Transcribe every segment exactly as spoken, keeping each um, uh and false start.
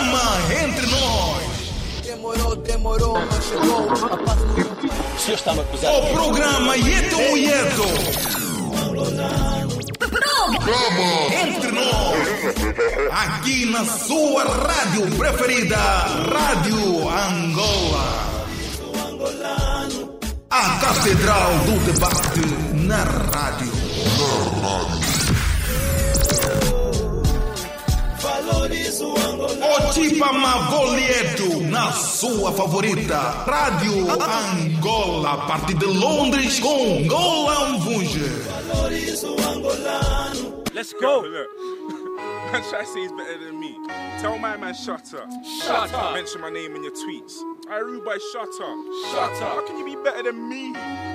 programa Entre Nós. Demorou, demorou, mas chegou. O senhor está-me acusando. O programa Yeto Muyeto. Entre Nós. Aqui na sua rádio preferida, Rádio Angola. A Catedral do Debate na rádio. Na rádio. O Tipa Mavolieto na sua favorita Rádio Angola, a partir de Londres com Angola Mvunje. Let's go. Look, man try to say he's better than me. Tell my man shut up. Shut up. Mention my name in your tweets. I rude boy, shut up. Shut up. How can you be better than me?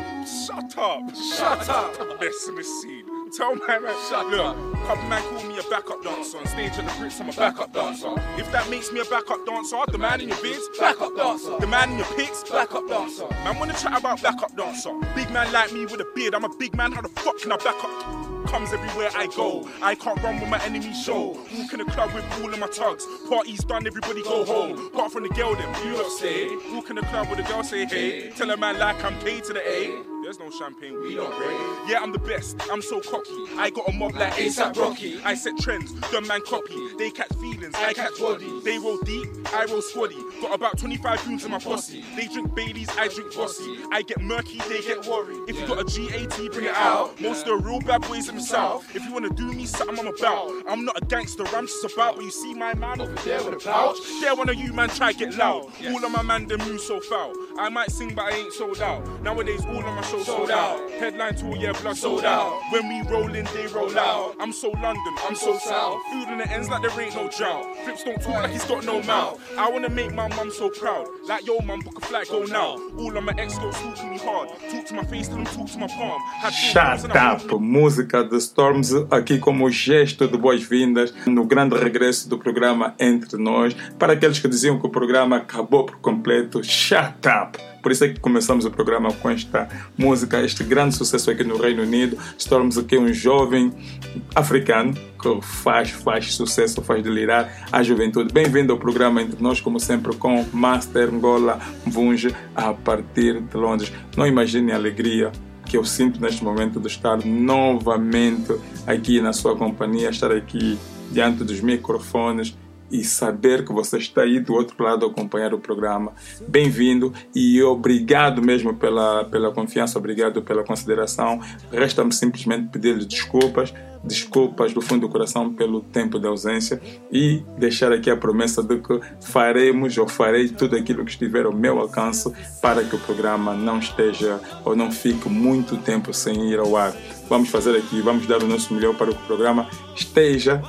Shut up. Shut up. Best in the scene. Tell my man, Shut look, up. couple man call me a backup dancer. On stage at the Brits, I'm a backup dancer. If that makes me a backup dancer, the man in your vids, Backup dancer. the man in your pics, Backup dancer. man wanna chat about backup dancer. Big man like me with a beard, I'm a big man, how the fuck can I back up? Comes everywhere I go, I can't run with my enemy show. Walk in the club with all of my tugs. Party's done, everybody go home. Apart from the girl, them, you lot stay. Walk in the club with the girl, say hey. Tell a man like I'm K to the A. There's no champagne, we don't break. Yeah, I'm the best, I'm so cocky. I got a mob like ASAP Rocky. I set trends, them man copy. They catch feelings, I catch body. They roll deep, I roll squaddy. Got about twenty-five goons in my posse. They drink Baileys, I drink Bossy. I get murky, they get worried. If you got a G A T, bring it out. Most of the real bad boys in the south. If you wanna do me something, I'm about. I'm not a gangster, I'm just about. But you see my man over there with a pouch. There one of you man try get loud. All of my man them move so foul. I might sing but I ain't sold out. Nowadays all of my shows sold out. Headline tour, yeah, blood sold out. When we roll in, they roll out. I'm so London, I'm so south. Food in the ends like there ain't no drought. Flips don't talk like he's got no mouth. I wanna make my mum so proud. Like yo mum, book a flight, go now. All of my ex-girls talk to me hard. Talk to my face, tell them talk to my palm. Had Shut up, música de Storms, aqui como gesto de boas-vindas no grande regresso do programa Entre Nós. Para aqueles que diziam que o programa acabou por completo, shut up! Por isso é que começamos o programa com esta música, este grande sucesso aqui no Reino Unido. Storms aqui é um jovem africano que faz, faz sucesso, faz delirar a juventude. Bem-vindo ao programa Entre Nós, como sempre, com Master Angola Mvunje, a partir de Londres. Não imagine a alegria que eu sinto neste momento de estar novamente aqui na sua companhia, estar aqui diante dos microfones e saber que você está aí do outro lado a acompanhar o programa. Bem-vindo e obrigado mesmo pela, pela confiança, obrigado pela consideração. Resta-me simplesmente pedir-lhe desculpas, desculpas do fundo do coração pelo tempo de ausência e deixar aqui a promessa de que faremos ou farei tudo aquilo que estiver ao meu alcance para que o programa não esteja ou não fique muito tempo sem ir ao ar. Vamos fazer aqui, vamos dar o nosso melhor para que o programa esteja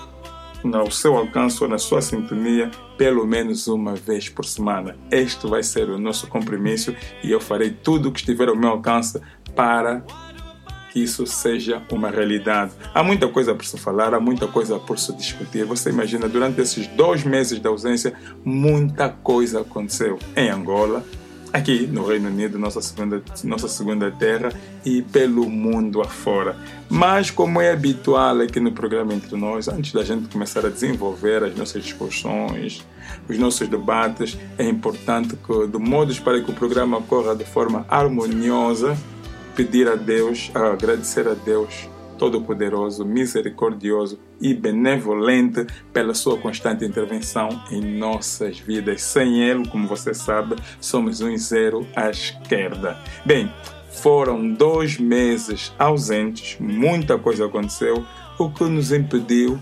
no seu alcance ou na sua sintonia pelo menos uma vez por semana. Este vai ser o nosso compromisso e eu farei tudo o que estiver ao meu alcance para que isso seja uma realidade. Há muita coisa por se falar, há muita coisa por se discutir. Você imagina, durante esses dois meses de ausência, muita coisa aconteceu em Angola, aqui no Reino Unido, nossa segunda, nossa segunda terra, e pelo mundo afora. Mas, como é habitual aqui no programa Entre Nós, antes da gente começar a desenvolver as nossas discussões, os nossos debates, é importante que, de modos para que o programa corra de forma harmoniosa, pedir a Deus, agradecer a Deus Todo-Poderoso, Misericordioso e Benevolente pela sua constante intervenção em nossas vidas. Sem Ele, como você sabe, somos um zero à esquerda. Bem, foram dois meses ausentes, muita coisa aconteceu, o que nos impediu,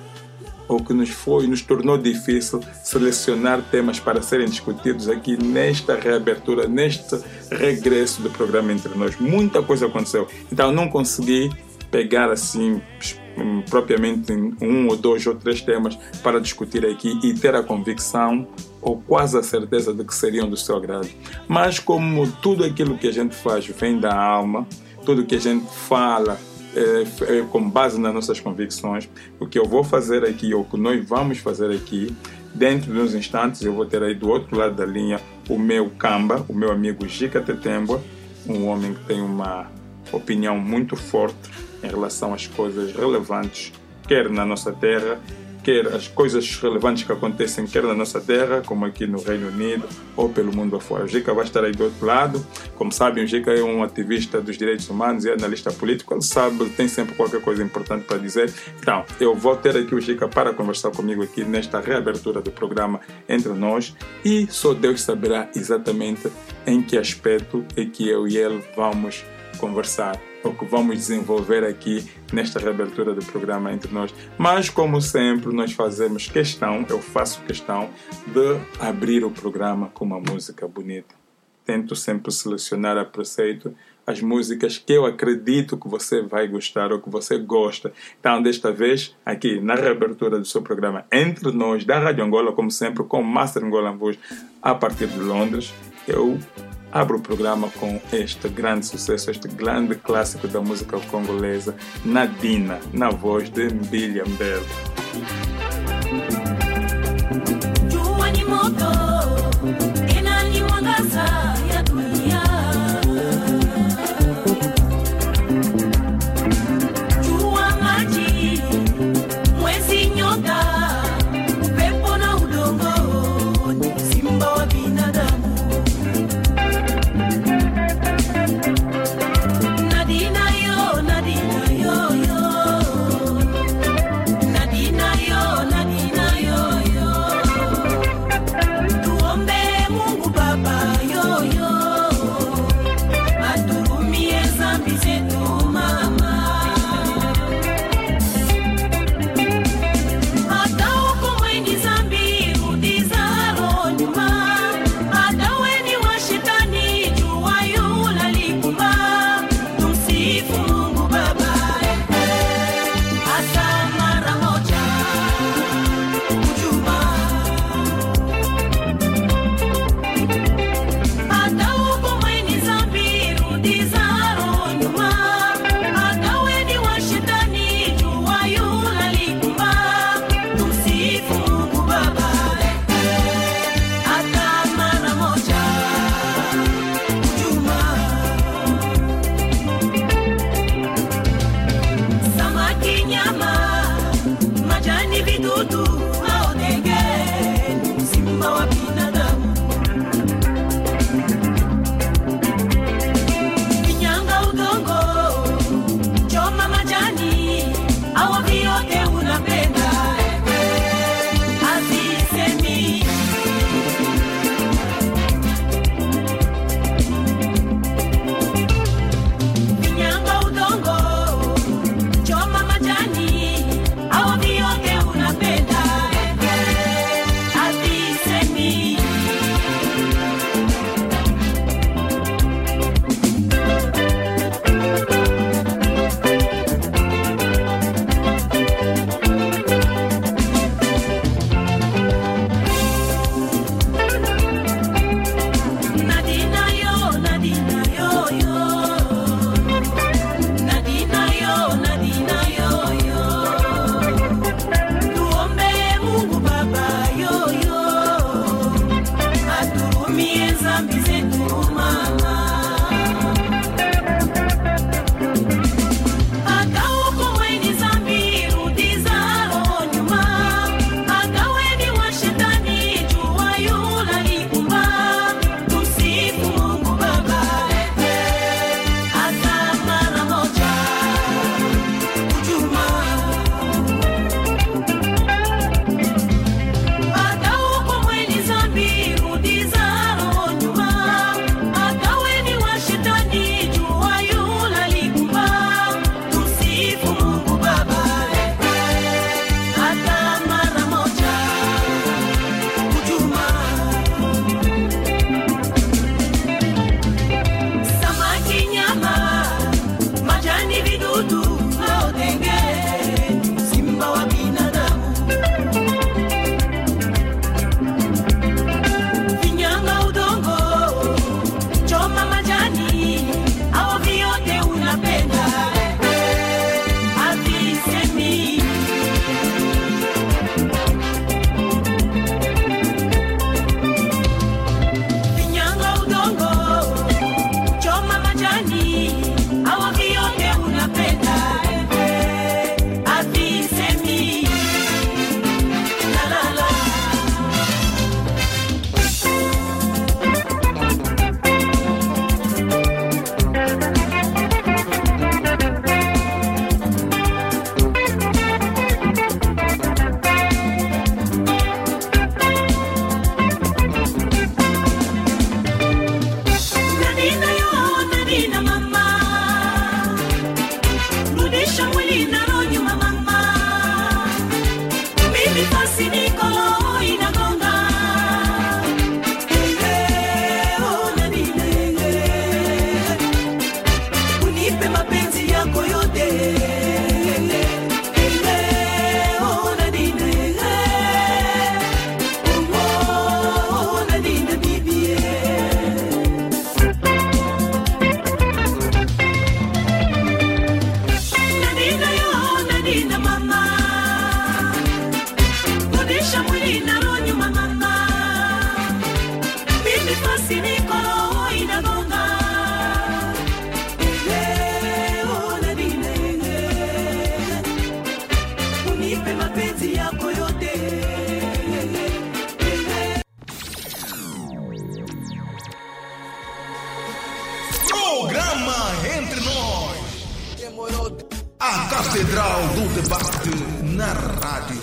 o que nos foi, nos tornou difícil selecionar temas para serem discutidos aqui nesta reabertura, neste regresso do programa Entre Nós. Muita coisa aconteceu, então não consegui pegar assim propriamente um ou dois ou três temas para discutir aqui e ter a convicção ou quase a certeza de que seriam do seu agrado. Mas como tudo aquilo que a gente faz vem da alma, tudo que a gente fala é, é com base nas nossas convicções, o que eu vou fazer aqui, ou o que nós vamos fazer aqui, dentro de uns instantes eu vou ter aí do outro lado da linha o meu Kamba, o meu amigo Jica Tetembwa, um homem que tem uma opinião muito forte em relação às coisas relevantes, quer na nossa terra, quer as coisas relevantes que acontecem quer na nossa terra, como aqui no Reino Unido ou pelo mundo afora. O Gica vai estar aí do outro lado. Como sabem, o Gica é um ativista dos direitos humanos e analista político. Ele sabe, tem sempre qualquer coisa importante para dizer. Então, eu vou ter aqui o Gica para conversar comigo aqui nesta reabertura do programa Entre Nós, e só Deus saberá exatamente em que aspecto é que eu e ele vamos conversar, o que vamos desenvolver aqui nesta reabertura do programa Entre Nós. Mas, como sempre, nós fazemos questão, eu faço questão de abrir o programa com uma música bonita. Tento sempre selecionar a preceito as músicas que eu acredito que você vai gostar ou que você gosta. Então, desta vez, aqui na reabertura do seu programa Entre Nós, da Rádio Angola, como sempre, com Master Angola Voz, a partir de Londres, eu abro o programa com este grande sucesso, este grande clássico da música congolesa, Nadina, na voz de Mbili Mbele. Yo minha mamá. Não deixa mulher na lonha mamá. Bibi fascine coro e na bonga. Leo na dine. Unipe mapenzi yako yote. Programa Entre Nós. Demorou. A Catedral do Debate na rádio.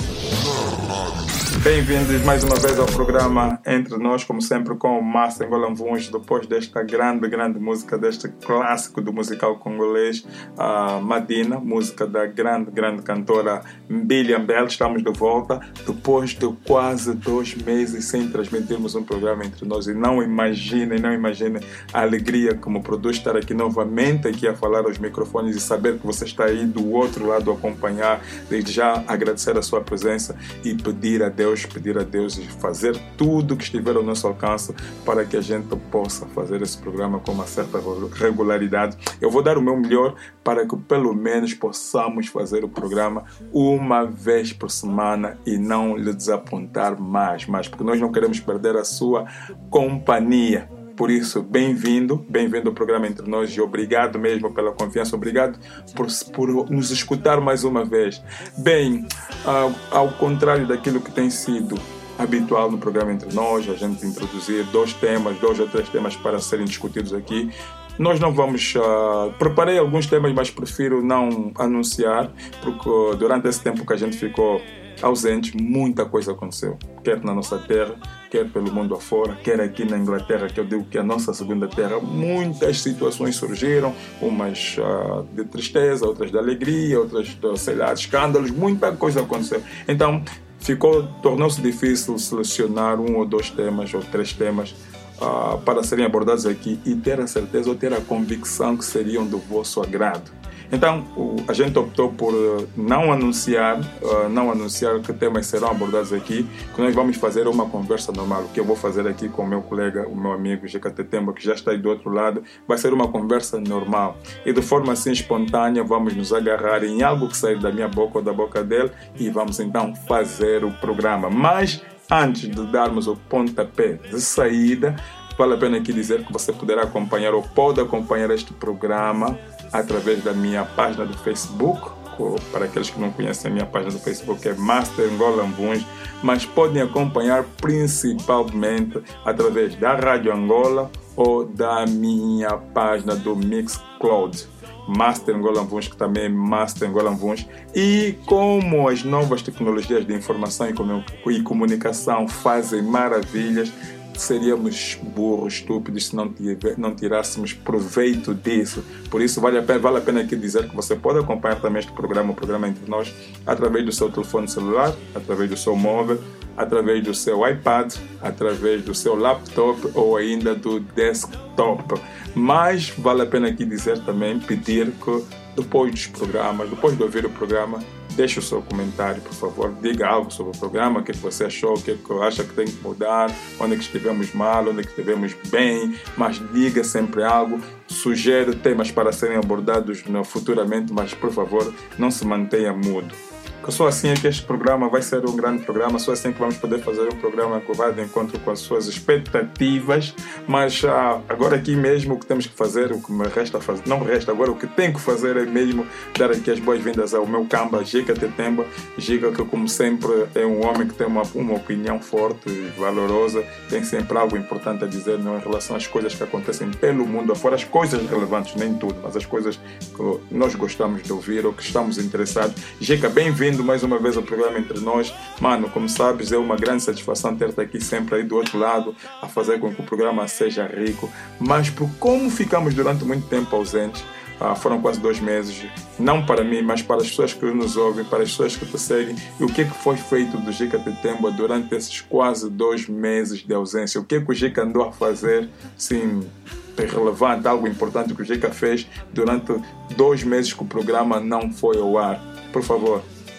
Bem-vindos mais uma vez ao programa Entre Nós, como sempre com o Master Ngola Mvunji, depois desta grande, grande música, deste clássico do musical congolês, a Madina, música da grande, grande cantora Mbili Ambel. Estamos de volta depois de quase dois meses sem transmitirmos um programa Entre Nós, e não imaginem, não imaginem a alegria que me produz estar aqui novamente aqui a falar aos microfones e saber que você está aí do outro lado a acompanhar. Desde já agradecer a sua presença e pedir a Deus pedir a Deus e fazer tudo que estiver ao nosso alcance para que a gente possa fazer esse programa com uma certa regularidade. Eu vou dar o meu melhor para que pelo menos possamos fazer o programa uma vez por semana e não lhe desapontar mais, mais porque nós não queremos perder a sua companhia. Por isso, bem-vindo, bem-vindo ao programa Entre Nós e obrigado mesmo pela confiança, obrigado por, por nos escutar mais uma vez. Bem, uh, ao contrário daquilo que tem sido habitual no programa Entre Nós, a gente introduzir dois temas, dois ou três temas para serem discutidos aqui. Nós não vamos... Uh, preparei alguns temas, mas prefiro não anunciar, porque durante esse tempo que a gente ficou ausente, muita coisa aconteceu, quer na nossa terra, quer pelo mundo afora, quer aqui na Inglaterra, que eu digo que é a nossa segunda terra. Muitas situações surgiram, umas uh, de tristeza, outras de alegria, outras de, sei lá, escândalos, muita coisa aconteceu. Então, ficou, tornou-se difícil selecionar um ou dois temas, ou três temas, uh, para serem abordados aqui e ter a certeza ou ter a convicção que seriam do vosso agrado. Então, a gente optou por não anunciar, não anunciar que temas serão abordados aqui, que nós vamos fazer uma conversa normal. O que eu vou fazer aqui com o meu colega, o meu amigo Jeca Tetemba, que já está aí do outro lado, vai ser uma conversa normal. E de forma assim espontânea, vamos nos agarrar em algo que sair da minha boca ou da boca dele e vamos então fazer o programa. Mas, antes de darmos o pontapé de saída, vale a pena aqui dizer que você poderá acompanhar ou pode acompanhar este programa através da minha página do Facebook. Para aqueles que não conhecem, a minha página do Facebook é Master Ngola Mvunji, mas podem acompanhar principalmente através da Rádio Angola ou da minha página do Mixcloud, Master Ngola Mvunji, que também é Master Ngola Mvunji. E como as novas tecnologias de informação e comunicação fazem maravilhas, seríamos burros, estúpidos se não, tiver, não tirássemos proveito disso. Por isso vale a pena, vale a pena aqui dizer que você pode acompanhar também este programa, o programa Entre Nós, através do seu telefone celular, através do seu móvel, através do seu iPad, através do seu laptop ou ainda do desktop. Mas vale a pena aqui dizer também, pedir que depois dos programas, depois de ouvir o programa, deixe o seu comentário, por favor, diga algo sobre o programa, o que você achou, o que acha que tem que mudar, onde é que estivemos mal, onde é que estivemos bem, mas diga sempre algo, sugere temas para serem abordados futuramente, mas por favor, não se mantenha mudo. Porque só assim é que este programa vai ser um grande programa, só assim é que vamos poder fazer um programa que vai de encontro com as suas expectativas. Mas ah, agora aqui mesmo o que temos que fazer, o que me resta fazer, não me resta, agora o que tenho que fazer é mesmo dar aqui as boas-vindas ao meu camba, Jeca Tetemba. Jeca, que como sempre é um homem que tem uma, uma opinião forte e valorosa, tem sempre algo importante a dizer, não, em relação às coisas que acontecem pelo mundo afora, as coisas relevantes, nem tudo, mas as coisas que nós gostamos de ouvir ou que estamos interessados. Jeca, bem-vindo mais uma vez ao programa Entre Nós. Mano, como sabes, é uma grande satisfação ter-te aqui sempre aí do outro lado a fazer com que o programa seja rico. Mas por como ficamos durante muito tempo ausentes, ah, foram quase dois meses, não para mim, mas para as pessoas que nos ouvem, para as pessoas que te seguem, e o que é que foi feito do Jeca Tetemba durante esses quase dois meses de ausência? O que é que o Jeca andou a fazer, sim, relevante, algo importante que o Jeca fez durante dois meses que o programa não foi ao ar? Por favor.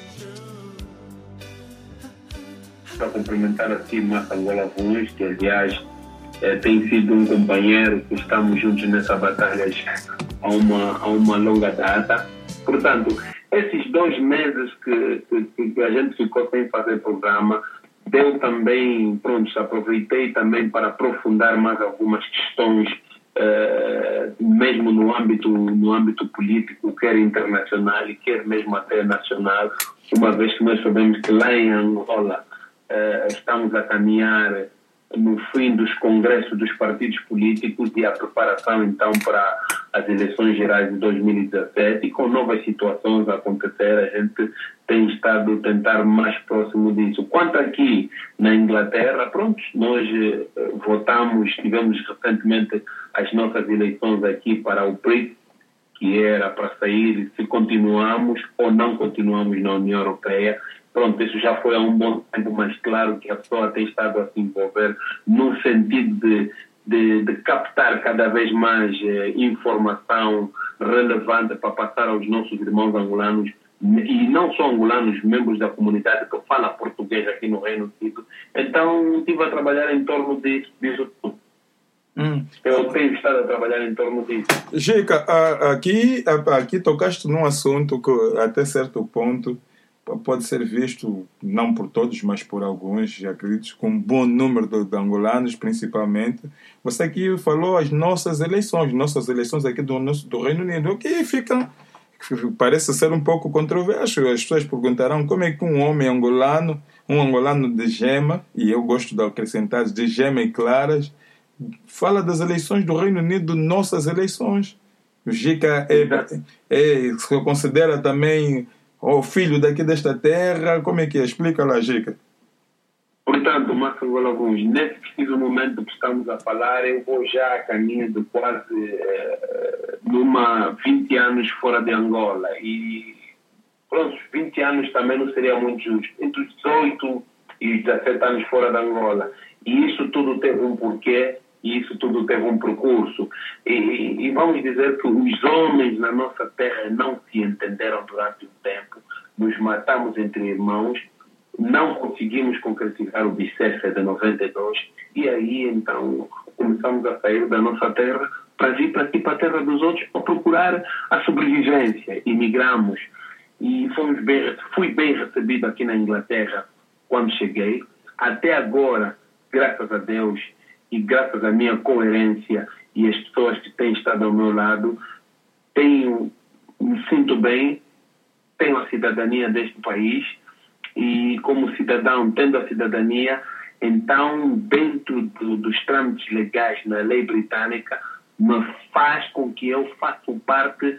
Para cumprimentar aqui Master Ngola Mvunji, que aliás é, tem sido um companheiro que estamos juntos nessa batalha há uma, há uma longa data. Portanto, esses dois meses que, que, que a gente ficou sem fazer programa, deu também, pronto, aproveitei também para aprofundar mais algumas questões, eh, mesmo no âmbito, no âmbito político, quer internacional e quer mesmo até nacional, uma vez que nós sabemos que lá em Angola eh, estamos a caminhar no fim dos congressos dos partidos políticos e a preparação então para as eleições gerais de dois mil e dezassete, e com novas situações a acontecer, a gente tem estado a tentar mais próximo disso. Quanto aqui na Inglaterra, pronto, nós eh, votamos, tivemos recentemente as nossas eleições aqui para o Brexit, que era para sair se continuamos ou não continuamos na União Europeia. Pronto, isso já foi há um bom tempo, mas claro que a pessoa tem estado a se envolver no sentido de, de, de captar cada vez mais eh, informação relevante para passar aos nossos irmãos angolanos, e não só angolanos, membros da comunidade que falam português aqui no Reino Unido. Então, estive a trabalhar em torno disso, disso tudo. Hum. Eu tenho estado a trabalhar em torno disso. Gica, aqui, aqui tocaste num assunto que até certo ponto pode ser visto, não por todos, mas por alguns, acredito, com um bom número de, de angolanos, principalmente. Você aqui falou as nossas eleições, nossas eleições aqui do, do Reino Unido, o que fica, parece ser um pouco controverso. As pessoas perguntarão como é que um homem angolano, um angolano de gema, e eu gosto de acrescentar de gema e claras, fala das eleições do Reino Unido, nossas eleições. O Gica é, é, se considera também o filho daqui desta terra. Como é que é? Explica lá, Gica. Portanto, Márcio Golaguns, nesse preciso momento que estamos a falar, eu vou já a caminho de quase uh, numa vinte anos fora de Angola. E, pronto, vinte anos também não seria muito justo. Entre os dezoito e os dezassete anos fora de Angola. E isso tudo teve um porquê, e isso tudo teve um percurso. E, e, e vamos dizer que os homens na nossa terra não se entenderam durante um tempo. Nos matamos entre irmãos, não conseguimos concretizar o Bicessa de noventa e dois, e aí então começamos a sair da nossa terra para vir para aqui, para a terra dos outros, para procurar a sobrevivência. Imigramos e fomos bem, fui bem recebido aqui na Inglaterra quando cheguei. Até agora, graças a Deus e graças à minha coerência e as pessoas que têm estado ao meu lado, tenho, me sinto bem, tenho a cidadania deste país, e como cidadão, tendo a cidadania, então, dentro do, dos trâmites legais na lei britânica, me faz com que eu faça parte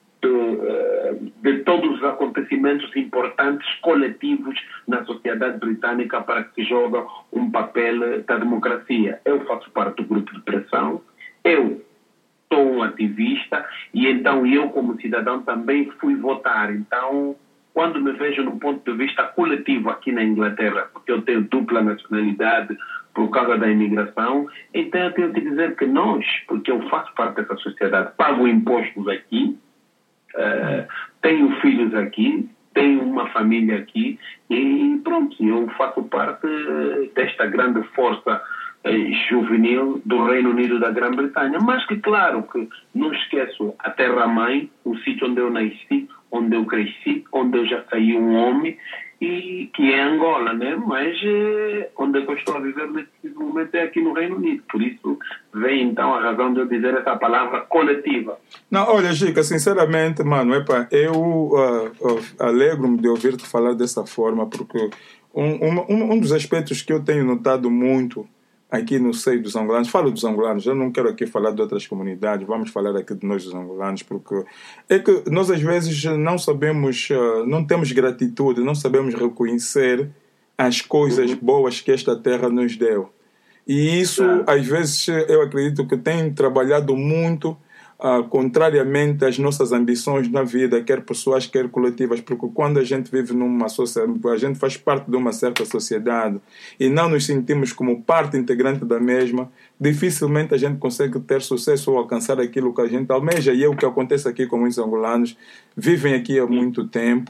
de, de todos os acontecimentos importantes, coletivos na sociedade britânica, para que se jogue um papel da democracia. Eu faço parte do grupo de pressão, eu sou um ativista, e então eu, como cidadão, também fui votar. Então, quando me vejo no ponto de vista coletivo aqui na Inglaterra, porque eu tenho dupla nacionalidade por causa da imigração, então eu tenho que dizer que nós, porque eu faço parte dessa sociedade, pago impostos aqui, uh, tenho filhos aqui, tenho uma família aqui, e pronto, eu faço parte desta grande força uh, juvenil do Reino Unido da Grã-Bretanha. Mas que, claro, que não esqueço a terra-mãe, o sítio onde eu nasci, onde eu cresci, onde eu já saí um homem, e que é Angola, né? Mas eh, onde eu estou a viver nesse momento é aqui no Reino Unido. Por isso vem então a razão de eu dizer essa palavra coletiva. Não, olha, Gica, sinceramente, mano, epa, eu uh, uh, alegro-me de ouvir-te falar dessa forma, porque um, um, um dos aspectos que eu tenho notado muito aqui no seio dos angolanos, falo dos angolanos, eu não quero aqui falar de outras comunidades, vamos falar aqui de nós dos angolanos, porque é que nós às vezes não sabemos, não temos gratitude, não sabemos reconhecer as coisas boas que esta terra nos deu. E isso, às vezes, eu acredito que tem trabalhado muito Uh, contrariamente às nossas ambições na vida, quer pessoais, quer coletivas, porque quando a gente vive numa sociedade, a gente faz parte de uma certa sociedade e não nos sentimos como parte integrante da mesma, dificilmente a gente consegue ter sucesso ou alcançar aquilo que a gente almeja. E é o que acontece aqui com muitos angolanos, vivem aqui há muito tempo,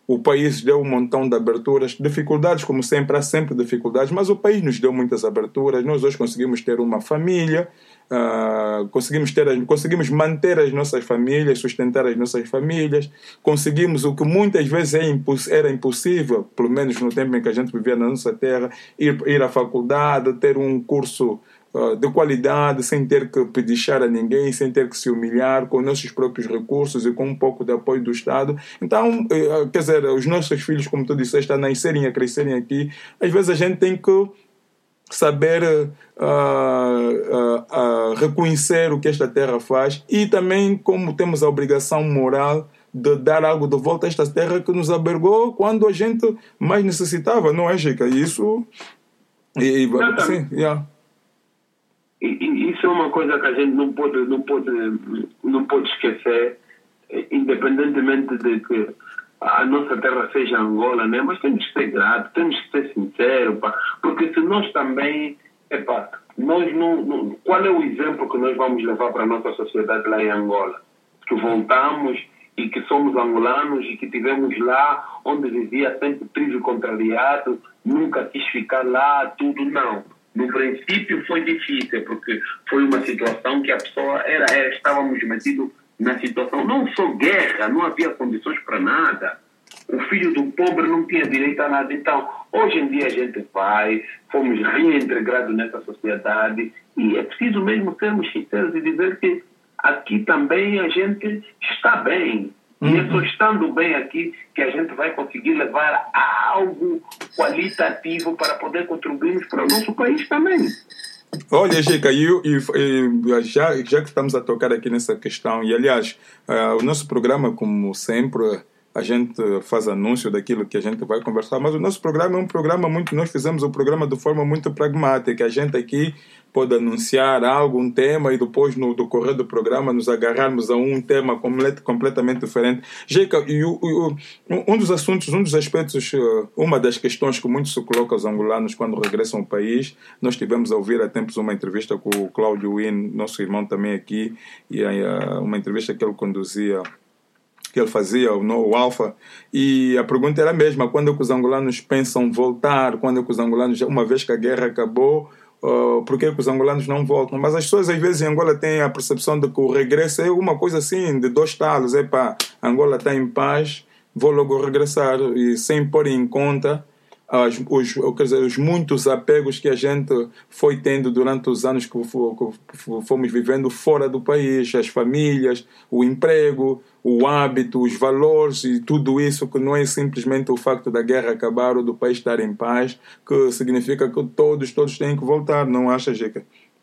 o país deu um montão de aberturas, dificuldades como sempre, há sempre dificuldades, mas o país nos deu muitas aberturas. Nós hoje conseguimos ter uma família, uh, conseguimos, ter, conseguimos manter as nossas famílias, sustentar as nossas famílias, conseguimos o que muitas vezes é imposs- era impossível, pelo menos no tempo em que a gente vivia na nossa terra, ir, ir à faculdade, ter um curso de qualidade, sem ter que pedichar a ninguém, sem ter que se humilhar, com nossos próprios recursos e com um pouco de apoio do Estado. Então, quer dizer, os nossos filhos, como tu disseste, a nascerem, a crescerem aqui, às vezes a gente tem que saber uh, uh, uh, reconhecer o que esta terra faz e também como temos a obrigação moral de dar algo de volta a esta terra que nos albergou quando a gente mais necessitava, não é, Chica? Isso... E, e, sim, yeah. E, e isso é uma coisa que a gente não pode, não pode, não pode esquecer, independentemente de que a nossa terra seja Angola, né? Mas temos que ser gratos, temos que ser sinceros, pá, porque se nós também, epá, nós não, não, qual é o exemplo que nós vamos levar para a nossa sociedade lá em Angola? Que voltamos e que somos angolanos e que tivemos lá onde vivia sempre trigo contrariado, nunca quis ficar lá, tudo, não. No princípio foi difícil, porque foi uma situação que a pessoa era, era estávamos metidos na situação, não só guerra, não havia condições para nada. O filho do pobre não tinha direito a nada. Então, hoje em dia a gente vai, fomos reintegrados nessa sociedade e é preciso mesmo sermos sinceros e dizer que aqui também a gente está bem. E é só estando bem aqui que a gente vai conseguir levar algo qualitativo para poder contribuirmos para o nosso país também. Olha, Gica, e, e, e já, já que estamos a tocar aqui nessa questão, e aliás, uh, o nosso programa, como sempre, a gente faz anúncio daquilo que a gente vai conversar, mas o nosso programa é um programa muito, nós fizemos o programa de forma muito pragmática. A gente aqui pode anunciar algo, um tema, e depois no decorrer do programa nos agarrarmos a um tema complet, completamente diferente. Jeca, e o, o, um dos assuntos, um dos aspectos, uma das questões que muito se coloca aos angolanos quando regressam ao país, nós tivemos a ouvir há tempos uma entrevista com o Cláudio Win, nosso irmão também aqui, e uma entrevista que ele conduzia, que ele fazia, o Alfa, e a pergunta era a mesma: quando é que os angolanos pensam voltar, quando é que os angolanos, uma vez que a guerra acabou, uh, por que é que os angolanos não voltam? Mas as pessoas às vezes em Angola têm a percepção de que o regresso é uma coisa assim, de dois talos, é pá, Angola está em paz, vou logo regressar, e sem pôr em conta As, os, quer dizer, os muitos apegos que a gente foi tendo durante os anos que fomos vivendo fora do país, as famílias, o emprego, o hábito, os valores e tudo isso, que não é simplesmente o facto da guerra acabar ou do país estar em paz, que significa que todos, todos têm que voltar, não acha, Jeca?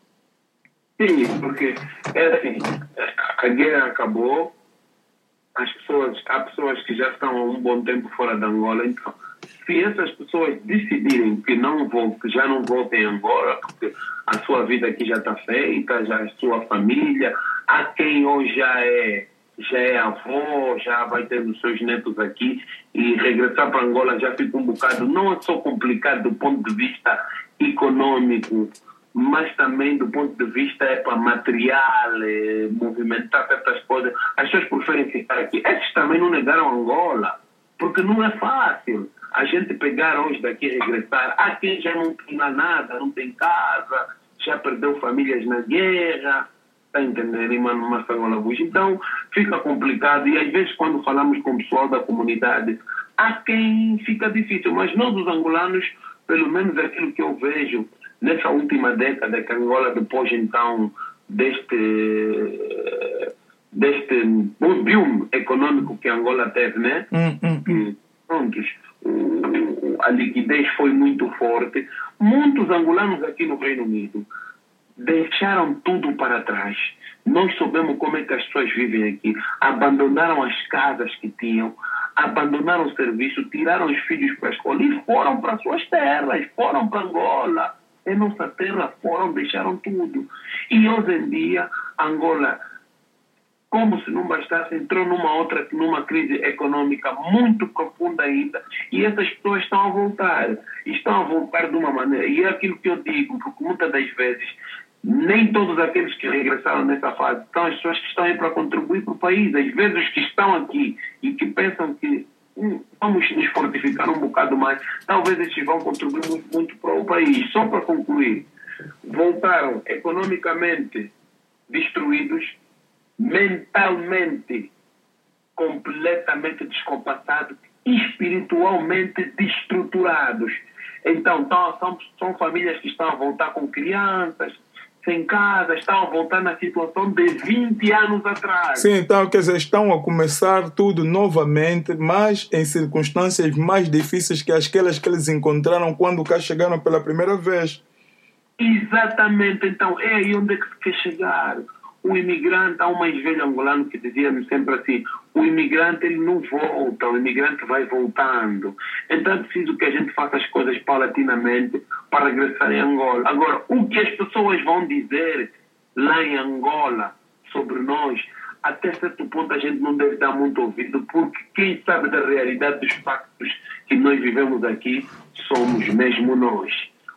Sim, porque é assim, a guerra acabou, as pessoas, há pessoas que já estão há um bom tempo fora de Angola, então se essas pessoas decidirem que, não vão, que já não voltem a Angola, porque a sua vida aqui já está feita, já é sua família, há quem hoje já é, já é avô, já vai ter os seus netos aqui, e regressar para Angola já fica um bocado, não é só complicado do ponto de vista econômico, mas também do ponto de vista é, para material, é, movimentar certas coisas. As pessoas preferem ficar aqui. Esses também não negaram Angola, porque não é fácil a gente pegar hoje daqui e regressar. Há quem já não tem nada, não tem casa, já perdeu famílias na guerra, está entendendo, mano, mas Angola hoje. Então fica complicado, e às vezes quando falamos com o pessoal da comunidade, há quem fica difícil, mas nós os angolanos, pelo menos aquilo que eu vejo nessa última década, que Angola, depois então deste deste boom econômico que Angola teve, né? Hum, hum, hum. Prontos, a liquidez foi muito forte. Muitos angolanos aqui no Reino Unido deixaram tudo para trás. Nós soubemos como é que as pessoas vivem aqui. Abandonaram as casas que tinham, abandonaram o serviço, tiraram os filhos para a escola e foram para suas terras, foram para Angola. É nossa terra, foram, deixaram tudo. E hoje em dia, Angola, como se não bastasse, entrou numa outra, numa crise econômica muito profunda ainda, e essas pessoas estão a voltar. Estão a voltar de uma maneira, e é aquilo que eu digo, porque muitas das vezes, nem todos aqueles que regressaram nessa fase são as pessoas que estão aí para contribuir para o país. Às vezes os que estão aqui e que pensam que hum, vamos nos fortificar um bocado mais. Talvez estes vão contribuir muito, muito para o país. Só para concluir, voltaram economicamente destruídos, mentalmente completamente descompassados, espiritualmente destruturados. Então, tá, são, são famílias que estão a voltar com crianças, sem casa, estão a voltar na situação de vinte anos atrás. Sim, então, quer dizer, estão a começar tudo novamente, mas em circunstâncias mais difíceis que aquelas que eles encontraram quando cá chegaram pela primeira vez. Exatamente, então, é aí onde é que se quer chegar. O imigrante, há um mais velho angolano que dizia-me sempre assim, o imigrante ele não volta, o imigrante vai voltando. Então é preciso que a gente faça as coisas paulatinamente para regressar em Angola. Agora, o que as pessoas vão dizer lá em Angola sobre nós, até certo ponto a gente não deve dar muito ouvido, porque quem sabe da realidade dos factos que nós vivemos aqui somos mesmo nós.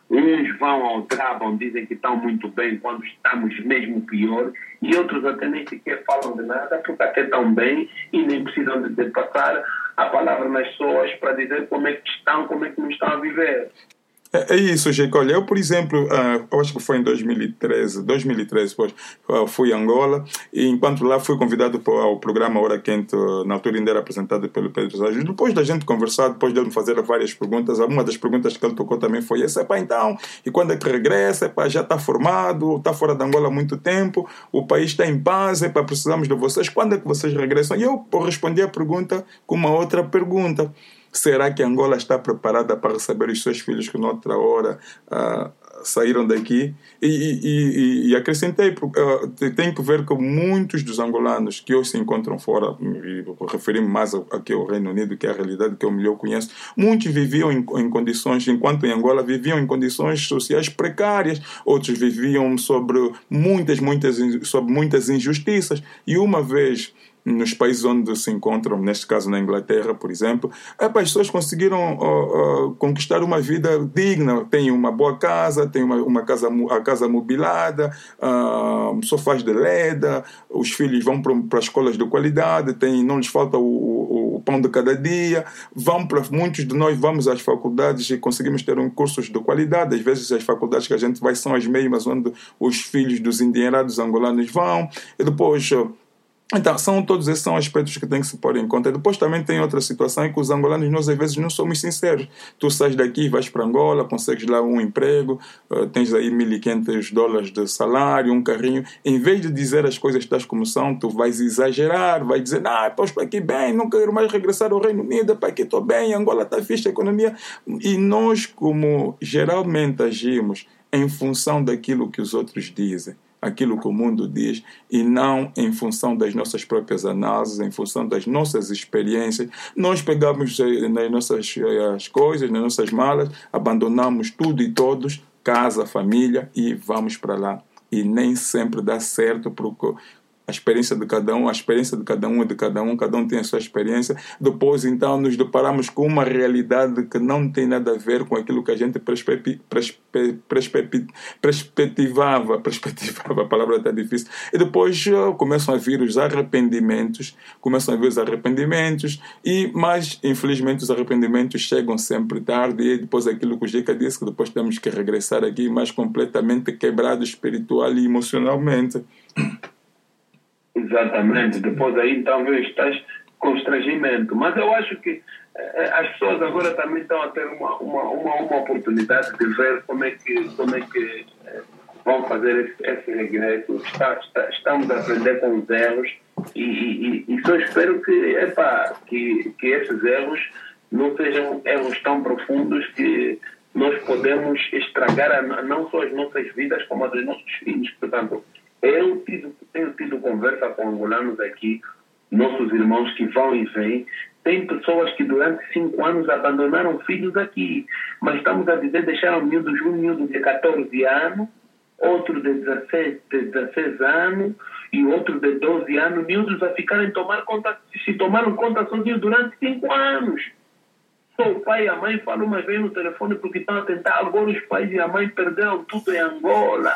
Uns vão ao trabam, dizem que estão muito bem quando estamos mesmo pior, e outros até nem sequer falam de nada porque até estão bem e nem precisam de, de passar a palavra nas pessoas para dizer como é que estão, como é que não estão a viver. É, é isso, Chico. Olha, eu, por exemplo, uh, eu acho que foi em dois mil e treze, depois, uh, fui a Angola, e enquanto lá fui convidado para o programa Hora Quente, uh, na altura ainda era apresentado pelo Pedro Sérgio. Depois da gente conversar, depois de ele me fazer várias perguntas, uma das perguntas que ele tocou também foi essa: epá, então, e quando é que regressa? Epá, já está formado, está fora de Angola há muito tempo, o país está em paz, epá, precisamos de vocês, quando é que vocês regressam? E eu respondi a pergunta com uma outra pergunta. Será que Angola está preparada para receber os seus filhos que noutra hora uh, saíram daqui? E, e, e, e acrescentei, uh, tem que ver que muitos dos angolanos que hoje se encontram fora, e referi-me mais aqui ao Reino Unido, que é a realidade que eu melhor conheço, muitos viviam em, em condições, enquanto em Angola viviam em condições sociais precárias, outros viviam sobre muitas, muitas, sobre muitas injustiças, e uma vez nos países onde se encontram, neste caso na Inglaterra, por exemplo, as pessoas conseguiram uh, uh, conquistar uma vida digna. Tem uma boa casa, tem uma, uma casa, a casa mobilada, uh, sofás de leda, os filhos vão para escolas de qualidade, tem, não lhes falta o, o, o pão de cada dia, vão para, muitos de nós vamos às faculdades e conseguimos ter um cursos de qualidade. Às vezes as faculdades que a gente vai são as mesmas onde os filhos dos endinheirados angolanos vão, e depois... Uh, Então, são todos esses são aspectos que têm que se pôr em conta. Depois também tem outra situação em que os angolanos, nós às vezes não somos sinceros. Tu sais daqui, vais para Angola, consegues lá um emprego, uh, tens aí mil e quinhentos dólares de salário, um carrinho. Em vez de dizer as coisas tais como são, tu vais exagerar, vais dizer, ah, estou aqui bem, não quero mais regressar ao Reino Unido, para aqui estou bem, Angola está fixe, a economia. E nós, como geralmente agimos em função daquilo que os outros dizem, aquilo que o mundo diz, e não em função das nossas próprias análises, em função das nossas experiências, nós pegamos nas nossas as coisas, nas nossas malas, abandonamos tudo e todos, casa, família, e vamos para lá. E nem sempre dá certo, porque a experiência de cada um, a experiência de cada um é de cada um, cada um tem a sua experiência. Depois, então, nos deparamos com uma realidade que não tem nada a ver com aquilo que a gente perspe- perspe- perspe- perspectivava, perspectivava, a palavra está difícil. E depois uh, começam a vir os arrependimentos, começam a vir os arrependimentos, e, mas, infelizmente, os arrependimentos chegam sempre tarde, e depois aquilo que o Jeca disse, que depois temos que regressar aqui mais completamente quebrado espiritual e emocionalmente. Exatamente, depois aí talvez estás constrangimento, mas eu acho que eh, as pessoas agora também estão a ter uma, uma, uma, uma oportunidade de ver como é que, como é que eh, vão fazer esse, esse regresso. Está, está, estamos a aprender com os erros e, e, e só espero que, epa, que, que esses erros não sejam erros tão profundos que nós podemos estragar a, não só as nossas vidas como a dos nossos filhos. Portanto, Eu tido, tenho tido conversa com angolanos aqui, nossos irmãos que vão e vêm. Tem pessoas que durante cinco anos abandonaram filhos aqui, mas estamos a dizer, deixaram miúdos, um miúdo de catorze anos, outro de dezesseis, de dezesseis anos e outro de doze anos, miúdos a ficarem tomar conta, se tomaram conta sozinhos durante cinco anos. Só o pai e a mãe falam uma vez no telefone porque estão a tentar. Agora os pais e a mãe perderam tudo em Angola.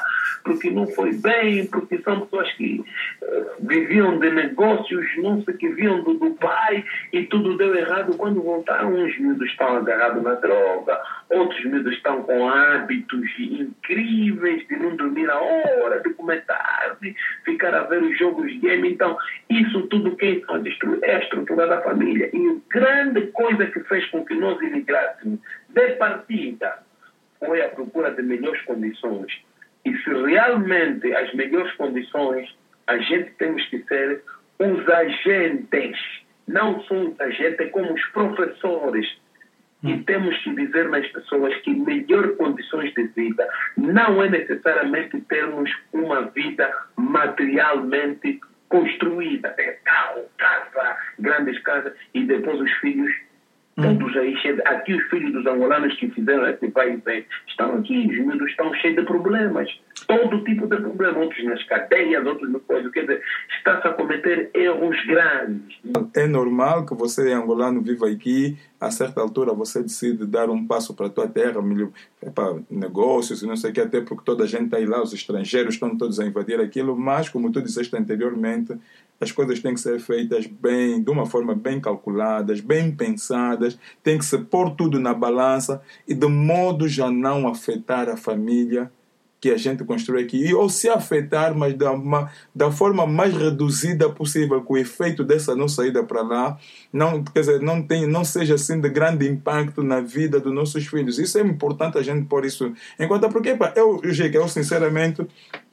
porque não foi bem, porque são pessoas que uh, viviam de negócios, não sei que vinham do Dubai e tudo deu errado. Quando voltaram, uns miúdos estão agarrados na droga, outros miúdos estão com hábitos incríveis de não dormir a hora, de comer tarde, ficar a ver os jogos de game. Então, isso tudo quem está a destruir é a estrutura da família. E a grande coisa que fez com que nós imigrássemos de partida foi a procura de melhores condições. E se realmente as melhores condições, a gente temos que ser os agentes, não são os agentes como os professores. E temos que dizer nas pessoas que melhores condições de vida não é necessariamente termos uma vida materialmente construída. Ter carro, casa, grandes casas, e depois os filhos, todos aí cheios. Aqui os filhos dos angolanos que fizeram esse vai e vem, estão aqui, os miúdos estão cheios de problemas. Todo tipo de problema, outros nas cadeias, outros no coisa. Quer dizer, está-se a cometer erros grandes. É normal que você, angolano, viva aqui, a certa altura você decide dar um passo para a tua terra, para negócios e não sei o que, até porque toda a gente está aí lá, os estrangeiros estão todos a invadir aquilo, mas, como tu disseste anteriormente, as coisas têm que ser feitas bem, de uma forma bem calculadas, bem pensadas, tem que se pôr tudo na balança e de modo a não afetar a família que a gente constrói aqui, e, ou se afetar, mas da, uma, da forma mais reduzida possível, que o efeito dessa nossa ida para lá não, quer dizer, não, tem, não seja assim de grande impacto na vida dos nossos filhos. Isso é importante a gente pôr isso em conta, porque pá, eu, eu sinceramente,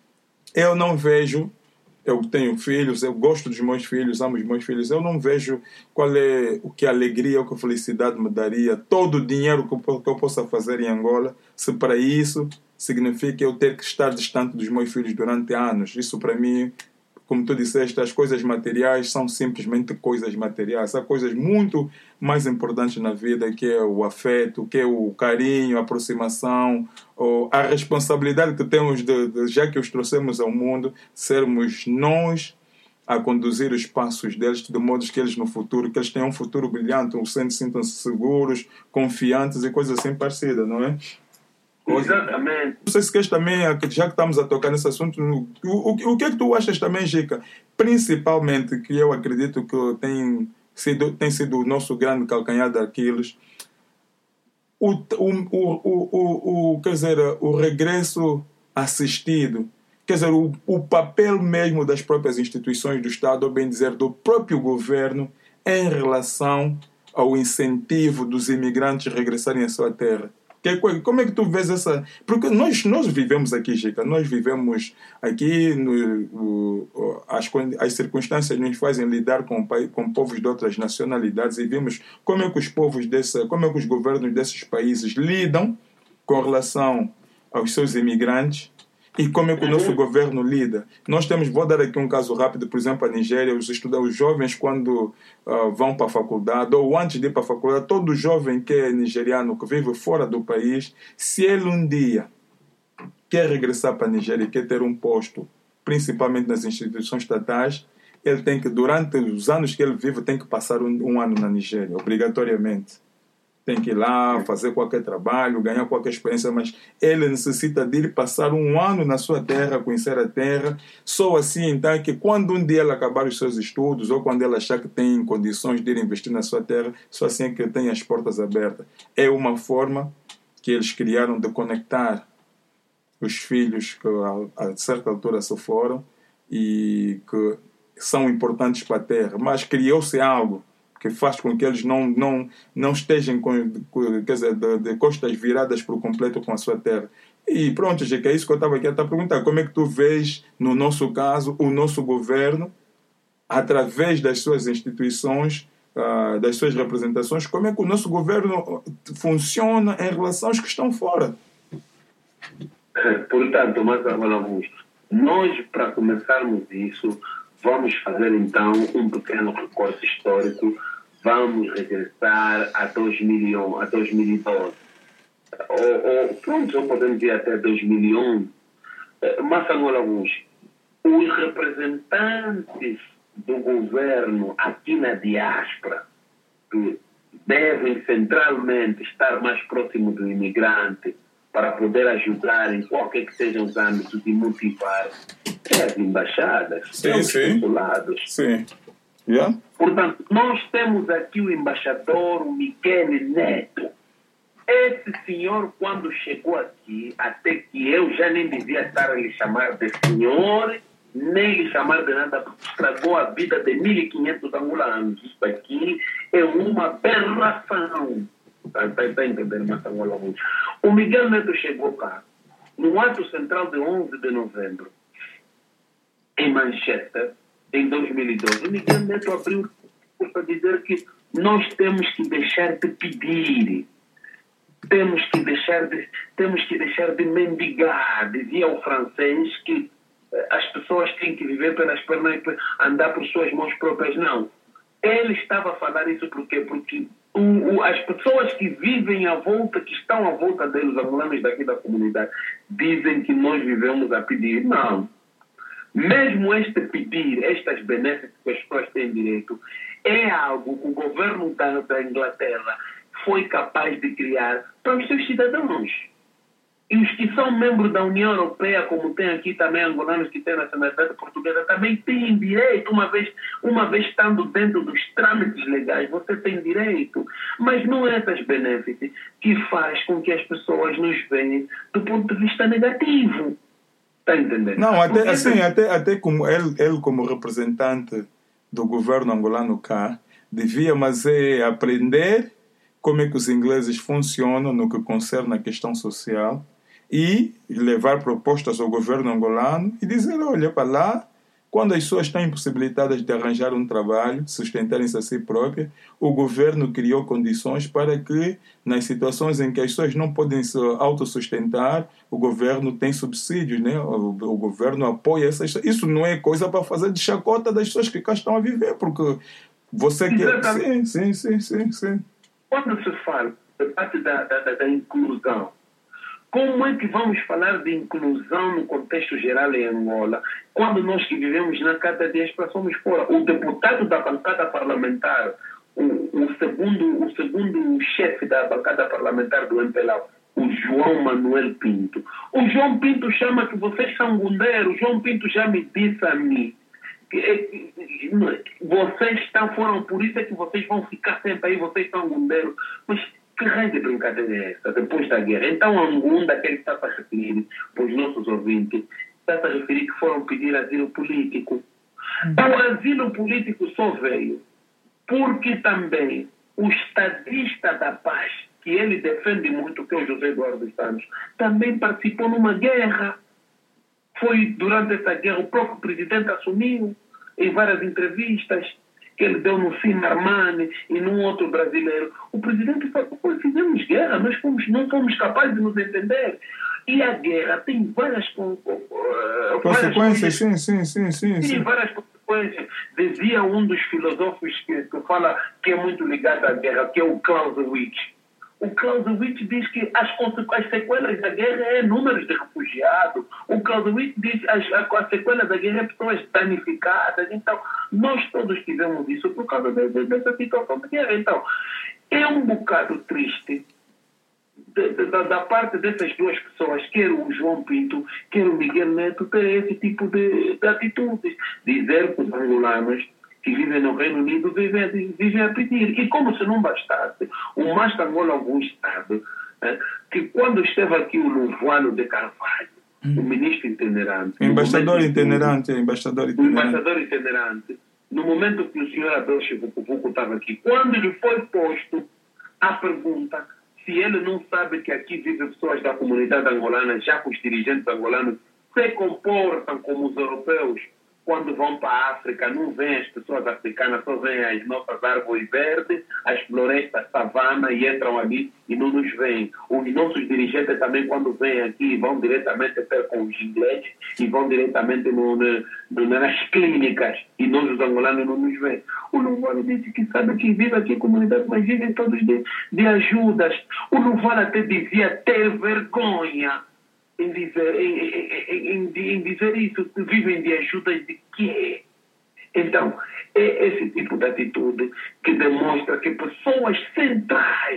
eu não vejo, eu tenho filhos, eu gosto dos meus filhos, amo os meus filhos, eu não vejo qual é o que alegria ou que felicidade me daria, todo o dinheiro que eu, que eu possa fazer em Angola, se para isso significa eu ter que estar distante dos meus filhos durante anos. Isso para mim, como tu disseste, as coisas materiais são simplesmente coisas materiais. Há coisas muito mais importantes na vida, que é o afeto, que é o carinho, a aproximação, ou a responsabilidade que temos, de, de, já que os trouxemos ao mundo, sermos nós a conduzir os passos deles, de modo que eles no futuro, que eles tenham um futuro brilhante, se sintam-se seguros, confiantes e coisas assim parecidas, não é? Exatamente. Não sei se queres também, já que estamos a tocar nesse assunto, o, o, o que é que tu achas também, Gica? Principalmente, que eu acredito que tem sido, tem sido o nosso grande calcanhar de Aquiles, o, o, o, o, o, quer dizer, o regresso assistido, quer dizer, o, o papel mesmo das próprias instituições do Estado, ou bem dizer, do próprio governo, em relação ao incentivo dos imigrantes regressarem à sua terra. Como é que tu vês essa... Porque nós, nós vivemos aqui, Gica, nós vivemos aqui, no, o, as, as circunstâncias nos fazem lidar com, com povos de outras nacionalidades e vimos como é que os povos dessa, como é que os governos desses países lidam com relação aos seus imigrantes e como é que o nosso governo lida. Nós temos, vou dar aqui um caso rápido, por exemplo, a Nigéria, os, estudantes, os jovens quando uh, vão para a faculdade, ou antes de ir para a faculdade, todo jovem que é nigeriano, que vive fora do país, se ele um dia quer regressar para a Nigéria e quer ter um posto, principalmente nas instituições estatais, ele tem que, durante os anos que ele vive, tem que passar um, um ano na Nigéria, obrigatoriamente. Tem que ir lá, fazer qualquer trabalho, ganhar qualquer experiência, mas ele necessita de ir passar um ano na sua terra, conhecer a terra, só assim, então, que quando um dia ele acabar os seus estudos, ou quando ele achar que tem condições de ir investir na sua terra, só assim é que ele tem as portas abertas. É uma forma que eles criaram de conectar os filhos que a certa altura se foram e que são importantes para a terra, mas criou-se algo que faz com que eles não, não, não estejam com, quer dizer, de, de costas viradas por completo com a sua terra. E pronto, Gica, é isso que eu estava aqui a te perguntar. Como é que tu vês, no nosso caso, o nosso governo, através das suas instituições, uh, das suas representações, como é que o nosso governo funciona em relação aos que estão fora? Portanto, mais agora, nós, para começarmos isso, vamos fazer então um pequeno recorte histórico. Vamos regressar a dois mil e um, a dois mil e doze. Ou, ou, pronto, ou podemos ir até dois mil e um. Mas agora, os representantes do governo aqui na diáspora, que devem centralmente estar mais próximo do imigrante, para poder ajudar em qualquer que sejam os âmbitos e motivar é as embaixadas, Sim, é os sim. consulados. Sim. Yeah? Portanto, nós temos aqui o embaixador Miguel Neto. Esse senhor, quando chegou aqui, até que eu já nem devia estar a lhe chamar de senhor, nem lhe chamar de nada, porque estragou a vida de mil e quinhentos angolanos. Isso aqui é uma aberração. Está tá, tá entendendo, mas Angola? O Miguel Neto chegou cá, no ato central de onze de novembro, em Manchester, em dois mil e doze. O Miguel Neto abriu para dizer que nós temos que deixar de pedir. Temos que deixar de, temos que deixar de mendigar. Dizia o francês que eh, as pessoas têm que viver pelas pernas e andar por suas mãos próprias. Não. Ele estava a falar isso por quê? Porque o, o, as pessoas que vivem à volta, que estão à volta deles, os angolanos daqui da comunidade, dizem que nós vivemos a pedir. Não. Mesmo este pedir, estas benesses que as pessoas têm direito, é algo que o governo da, da Inglaterra foi capaz de criar para os seus cidadãos. E os que são membros da União Europeia, como tem aqui também angolanos que têm nacionalidade portuguesa, também têm direito, uma vez, uma vez estando dentro dos trâmites legais, você tem direito. Mas não é essas benéficas que faz com que as pessoas nos veem do ponto de vista negativo. Está entendendo? Não, até, Porque assim, até, até como ele, ele, como representante do governo angolano cá, devia mas é aprender como é que os ingleses funcionam no que concerne a questão social e levar propostas ao governo angolano e dizer, olha, para lá, quando as pessoas estão impossibilitadas de arranjar um trabalho, sustentarem-se a si próprias, o governo criou condições para que, nas situações em que as pessoas não podem se autossustentar, o governo tem subsídios, né? o, o governo apoia essas... Isso não é coisa para fazer de chacota das pessoas que cá estão a viver, porque você quer... Sim, sim, sim, sim, sim. Quando se fala da parte da, da, da inclusão, como é que vamos falar de inclusão no contexto geral em Angola, quando nós que vivemos na cada diáspora somos fora? O deputado da bancada parlamentar, o, o, segundo, o segundo chefe da bancada parlamentar do M P L A, o João Manuel Pinto. O João Pinto chama que vocês são gundeiros. O João Pinto já me disse a mim que vocês estão fora, por isso é que vocês vão ficar sempre aí, vocês são gundeiros. Mas que raio de brincadeira é essa, depois da guerra? Então, a Ngunda, que ele está a referir, para os nossos ouvintes, está a referir que foram pedir asilo político. Então, o asilo político só veio porque também o estadista da paz, que ele defende muito, que é o José Eduardo dos Santos, também participou numa guerra. Foi durante essa guerra, o próprio presidente assumiu em várias entrevistas que ele deu no Cine Armani e num outro brasileiro. O presidente falou, fizemos guerra, nós fomos, não fomos capazes de nos entender. E a guerra tem várias, uh, consequências, sim, sim, sim, sim. Tem sim. várias consequências. Dizia um dos filósofos que, que fala que é muito ligado à guerra, que é o Clausewitz. O Clausewitz diz que as, as sequelas da guerra é números de refugiados. O Clausewitz diz que as, as sequelas da guerra é pessoas danificadas. Então, nós todos tivemos isso por causa de, de, dessa situação de guerra. Então, é um bocado triste de, de, da, da parte dessas duas pessoas, quer o João Pinto, quer o Miguel Neto, ter esse tipo de, de atitudes. Dizer que os angolanos que vivem no Reino Unido vivem, vivem a pedir. E como se não bastasse, o Masta Angola Augusto sabe eh, que quando esteve aqui o Luvano de Carvalho, hum. o ministro itinerante... Embaixador itinerante, que, embaixador itinerante. O itinerante. embaixador itinerante, no momento que o senhor Abel Chivucuvuco estava aqui, quando lhe foi posto a pergunta se ele não sabe que aqui vivem pessoas da comunidade angolana, já que os dirigentes angolanos se comportam como os europeus, quando vão para a África, não vêm as pessoas africanas, só vêm as nossas árvores verdes, as florestas, savana, e entram ali e não nos veem. Os nossos dirigentes também, quando vêm aqui, vão diretamente até com os ingleses e vão diretamente no, no, nas clínicas, e nós, os angolanos, não nos veem. O Luvalo disse que sabe que vive aqui a comunidade, mas vivem todos de, de ajudas. O Luvalo até devia ter vergonha Em dizer, em, em, em, em dizer isso, vivem de ajudas de quê? Então, é esse tipo de atitude que demonstra que pessoas centrais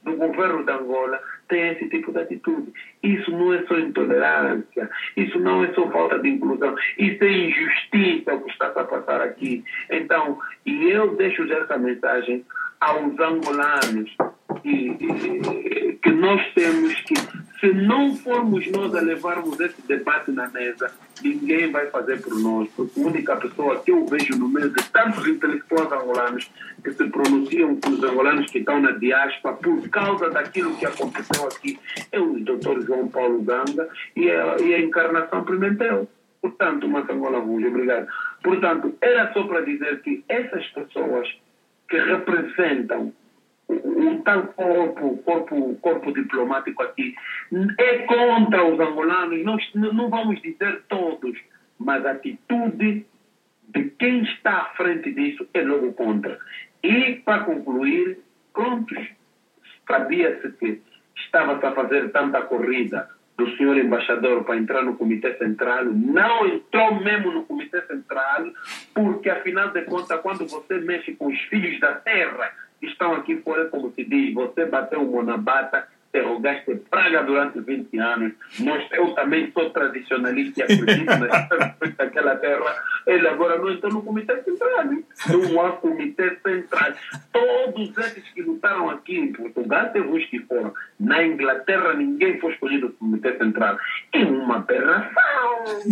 do governo de Angola tem esse tipo de atitude. Isso não é só intolerância, isso não é só falta de inclusão, isso é injustiça o que está a passar aqui. Então, e eu deixo essa mensagem aos angolanos que, que nós temos que, se não formos nós a levarmos esse debate na mesa, ninguém vai fazer por nós, porque a única pessoa que eu vejo no meio de tantos intelectuais angolanos que se pronunciam com os angolanos que estão na diáspora por causa daquilo que aconteceu aqui é o doutor João Paulo Ganga e a, e a Encarnação Pimentel. Portanto, Matangola Vunja, obrigado. Portanto, era só para dizer que essas pessoas que representam o tal corpo, corpo, corpo diplomático aqui é contra os angolanos, nós não vamos dizer todos, mas a atitude de quem está à frente disso é logo contra. E, para concluir, prontos, sabia-se que estava-se a fazer tanta corrida do senhor embaixador para entrar no Comitê Central, não entrou mesmo no Comitê Central, porque, afinal de contas, quando você mexe com os filhos da terra, estão aqui fora, como se diz, você bateu o monabata, interrogaste praga durante vinte anos, nós, eu também sou tradicionalista e acredito naquela terra, ele agora não entrou no Comitê Central, não há Comitê Central. Todos esses que lutaram aqui em Portugal, teve os que foram. Na Inglaterra, ninguém foi escolhido no Comitê Central. É uma aberração.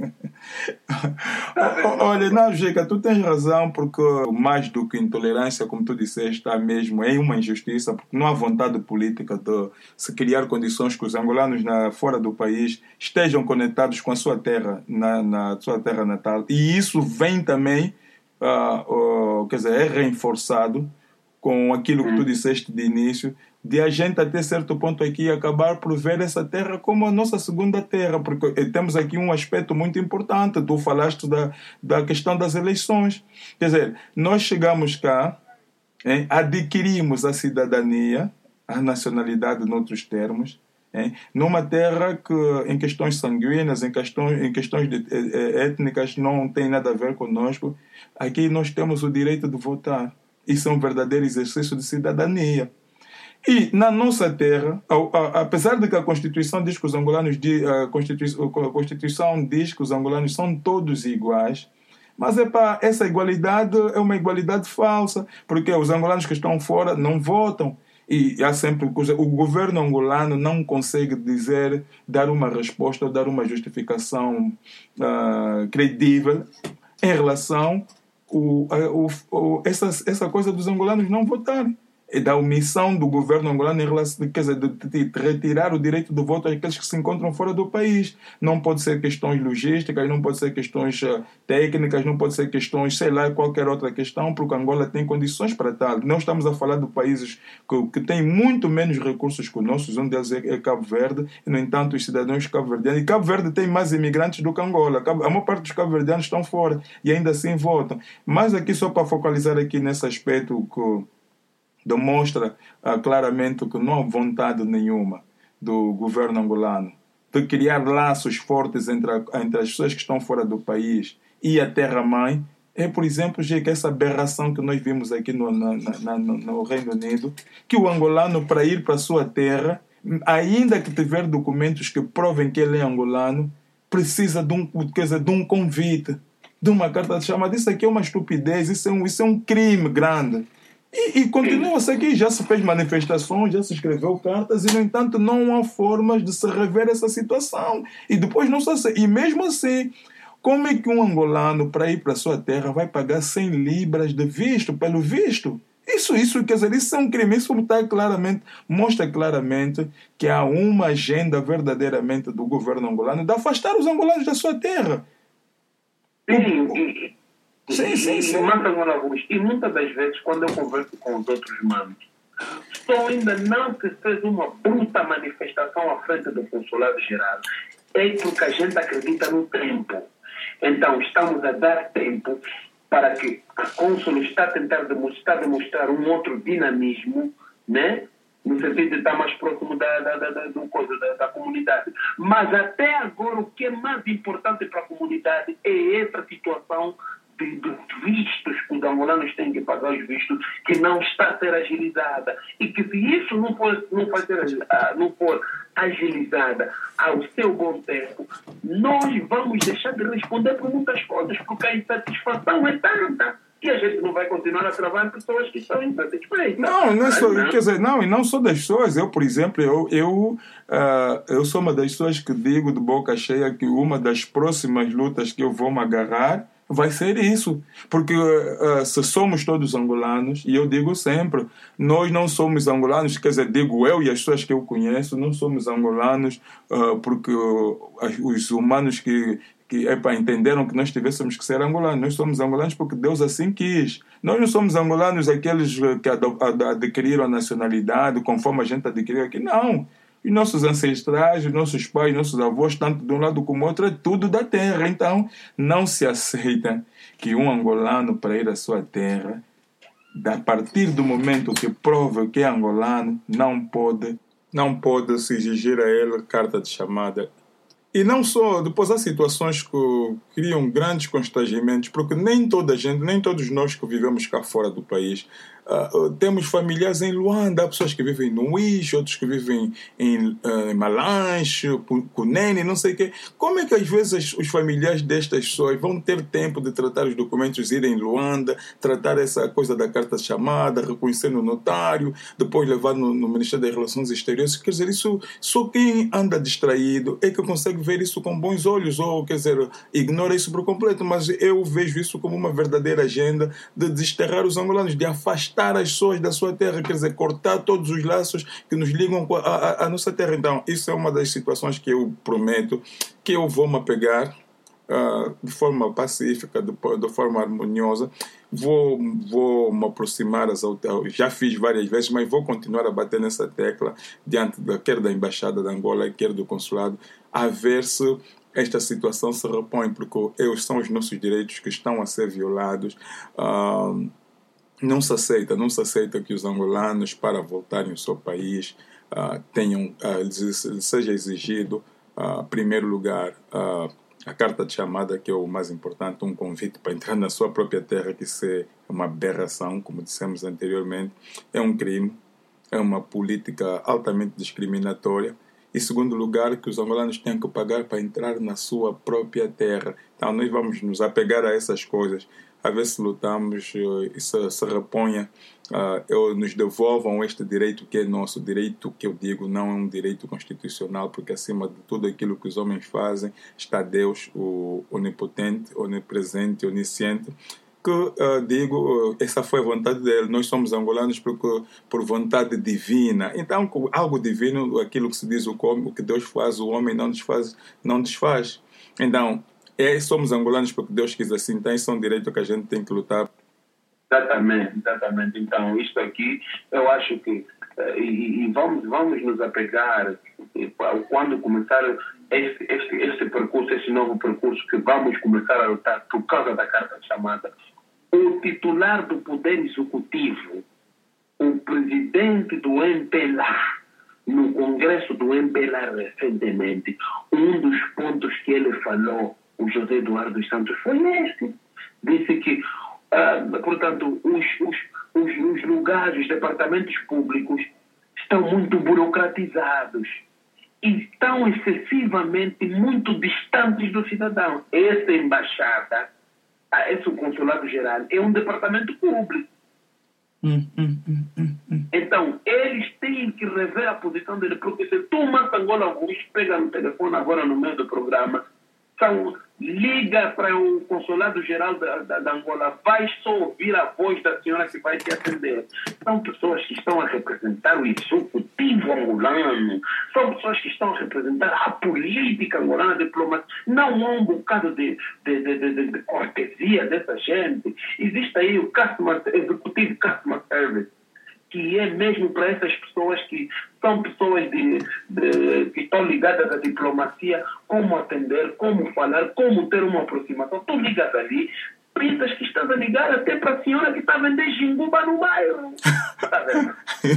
Olha, não, Jeca, tu tens razão, porque mais do que intolerância, como tu disseste, está mesmo, é uma injustiça, porque não há vontade política de se criar condições que os angolanos na, fora do país estejam conectados com a sua terra, na, na sua terra natal. E isso vem também, uh, uh, quer dizer, é reforçado com aquilo que tu disseste de início, de a gente até certo ponto aqui acabar por ver essa terra como a nossa segunda terra, porque temos aqui um aspecto muito importante. Tu falaste da, da questão das eleições. Quer dizer, nós chegamos cá, hein, adquirimos a cidadania, a nacionalidade, noutros termos, hein, numa terra que em questões sanguíneas, em questões, em questões de, eh, étnicas, não tem nada a ver conosco. Aqui nós temos o direito de votar. Isso é um verdadeiro exercício de cidadania. E na nossa terra, apesar de que a Constituição diz que os angolanos, a Constituição, a Constituição diz que os angolanos são todos iguais, mas epá, essa igualdade é uma igualdade falsa, porque os angolanos que estão fora não votam. E há sempre coisa, o governo angolano não consegue dizer, dar uma resposta ou dar uma justificação uh, credível em relação o, o, o, essa, essa coisa dos angolanos não votarem. E da omissão do governo angolano em relação, quer dizer, de, de, de retirar o direito do voto àqueles que se encontram fora do país. Não pode ser questões logísticas, não pode ser questões uh, técnicas, não pode ser questões, sei lá, qualquer outra questão, porque Angola tem condições para tal. Não estamos a falar de países que, que têm muito menos recursos que os nossos, um deles é, é Cabo Verde, e, no entanto, os cidadãos cabo-verdianos. E Cabo Verde tem mais imigrantes do que Angola. Cabo, a maior parte dos cabo-verdianos estão fora e ainda assim votam. Mas aqui, só para focalizar aqui nesse aspecto que demonstra uh, claramente que não há vontade nenhuma do governo angolano de criar laços fortes entre, a, entre as pessoas que estão fora do país e a terra-mãe. É, por exemplo, que essa aberração que nós vimos aqui no, na, na, no, no Reino Unido, que o angolano, para ir para a sua terra, ainda que tiver documentos que provem que ele é angolano, precisa de um, quer dizer, de um convite, de uma carta de chamada. Isso aqui é uma estupidez, isso é um, isso é um crime grande. E, e continua-se aqui, já se fez manifestações, já se escreveu cartas e, no entanto, não há formas de se rever essa situação. E depois não se... E mesmo assim, como é que um angolano, para ir para a sua terra, vai pagar cem libras de visto, pelo visto? Isso, isso, quer dizer, isso é um crime. Isso está claramente, mostra claramente que há uma agenda verdadeiramente do governo angolano de afastar os angolanos da sua terra. Sim, e... Sim, sim, sim. E muitas das vezes, quando eu converso com os outros manos, só ainda não se fez uma bruta manifestação à frente do Consulado-Geral. É porque a gente acredita no tempo. Então, estamos a dar tempo para que a Cônsul está a tentar demonstrar, demonstrar um outro dinamismo, né? No sentido de estar mais próximo da, da, da, da, do coisa, da, da comunidade. Mas até agora, o que é mais importante para a comunidade é essa situação de, dos vistos que os angolanos têm que pagar os vistos, que não está a ser agilizada. E que se isso não for, não for, ser, não for agilizada ao seu bom tempo, nós vamos deixar de responder por muitas coisas, porque a insatisfação é tanta. E a gente não vai continuar a trabalhar pessoas que estão insatisfeitas. Não, não é só, não. Quer dizer, não, e não só das pessoas. Eu, por exemplo, eu, eu, uh, eu sou uma das pessoas que digo de boca cheia que uma das próximas lutas que eu vou me agarrar vai ser isso. Porque uh, se somos todos angolanos, e eu digo sempre, nós não somos angolanos, quer dizer, digo eu e as pessoas que eu conheço, não somos angolanos uh, porque uh, os humanos que que epa, entenderam que nós tivéssemos que ser angolanos. Nós somos angolanos porque Deus assim quis. Nós não somos angolanos aqueles que adquiriram a nacionalidade conforme a gente adquiriu aqui. Não. Os nossos ancestrais, os nossos pais, nossos avós, tanto de um lado como do outro, é tudo da terra. Então, não se aceita que um angolano, para ir à sua terra, a partir do momento que prova que é angolano, não pode, não pode se exigir a ele carta de chamada. E não só, depois há situações que criam grandes constrangimentos, porque nem toda a gente, nem todos nós que vivemos cá fora do país, uh, temos familiares em Luanda, há pessoas que vivem no Uís, outros que vivem em uh, Malanche, Cunene, não sei o quê. Como é que às vezes os familiares destas pessoas vão ter tempo de tratar os documentos, ir em Luanda, tratar essa coisa da carta de chamada, reconhecer no notário, depois levar no, no Ministério das Relações Exteriores? Quer dizer, isso, só quem anda distraído é que consegue ver isso com bons olhos, ou, quer dizer, ignora isso por completo, mas eu vejo isso como uma verdadeira agenda de desterrar os angolanos, de afastar as pessoas da sua terra, quer dizer, cortar todos os laços que nos ligam à, à, à nossa terra. Então, isso é uma das situações que eu prometo que eu vou me apegar uh, de forma pacífica, de, de forma harmoniosa. Vou, vou me aproximar, as autoridades, já fiz várias vezes, mas vou continuar a bater nessa tecla diante da, quer da Embaixada de Angola, quer do Consulado, a ver se esta situação se repõe, porque são os nossos direitos que estão a ser violados. Uh, não se aceita, não se aceita que os angolanos, para voltarem ao seu país, uh, tenham, uh, lhes, lhes seja exigido, uh, em primeiro lugar, uh, a carta de chamada, que é o mais importante, um convite para entrar na sua própria terra, que isso é uma aberração, como dissemos anteriormente, é um crime, é uma política altamente discriminatória. E, em segundo lugar, que os angolanos têm que pagar para entrar na sua própria terra. Então, nós vamos nos apegar a essas coisas, a ver se lutamos e se, se reponha, uh, nos devolvam este direito que é nosso. Direito que eu digo não é um direito constitucional, porque acima de tudo aquilo que os homens fazem está Deus, o onipotente, onipresente, onisciente, que, uh, digo, essa foi a vontade dele. Nós somos angolanos porque, por vontade divina. Então, algo divino, aquilo que se diz, o que Deus faz, o homem não desfaz. Não desfaz. Então, é, somos angolanos porque Deus quis assim. Então, isso é um direito que a gente tem que lutar. Exatamente, exatamente. Então, isto aqui, eu acho que, e, e vamos, vamos nos apegar, quando começar este, este, este percurso, este novo percurso, que vamos começar a lutar por causa da carta de chamada, o titular do Poder Executivo, o presidente do M P L A, no Congresso do M P L A recentemente, um dos pontos que ele falou, o José Eduardo dos Santos, foi este. Disse que, uh, portanto, os, os, os, os lugares, os departamentos públicos estão muito burocratizados e estão excessivamente muito distantes do cidadão. Essa embaixada, esse consulado-geral, é um departamento público. Hum, hum, hum, hum, hum. Então, eles têm que rever a posição dele, porque se tu, Mata Angola Augusto, pega no telefone agora no meio do programa, são, liga para o Consulado-Geral da, da, da Angola, vai só ouvir a voz da senhora que vai te atender. São pessoas que estão a representar o executivo angolano, são pessoas que estão a representar a política angolana, a diplomacia. Não há um bocado de, de, de, de, de, de cortesia dessa gente. Existe aí o Customer, Executive Customer Service, que é mesmo para essas pessoas que são pessoas de, de, que estão ligadas à diplomacia, como atender, como falar, como ter uma aproximação. Tu ligas ali, pensas que estás a ligar até para a senhora que está a vender jinguba no bairro. Está vendo?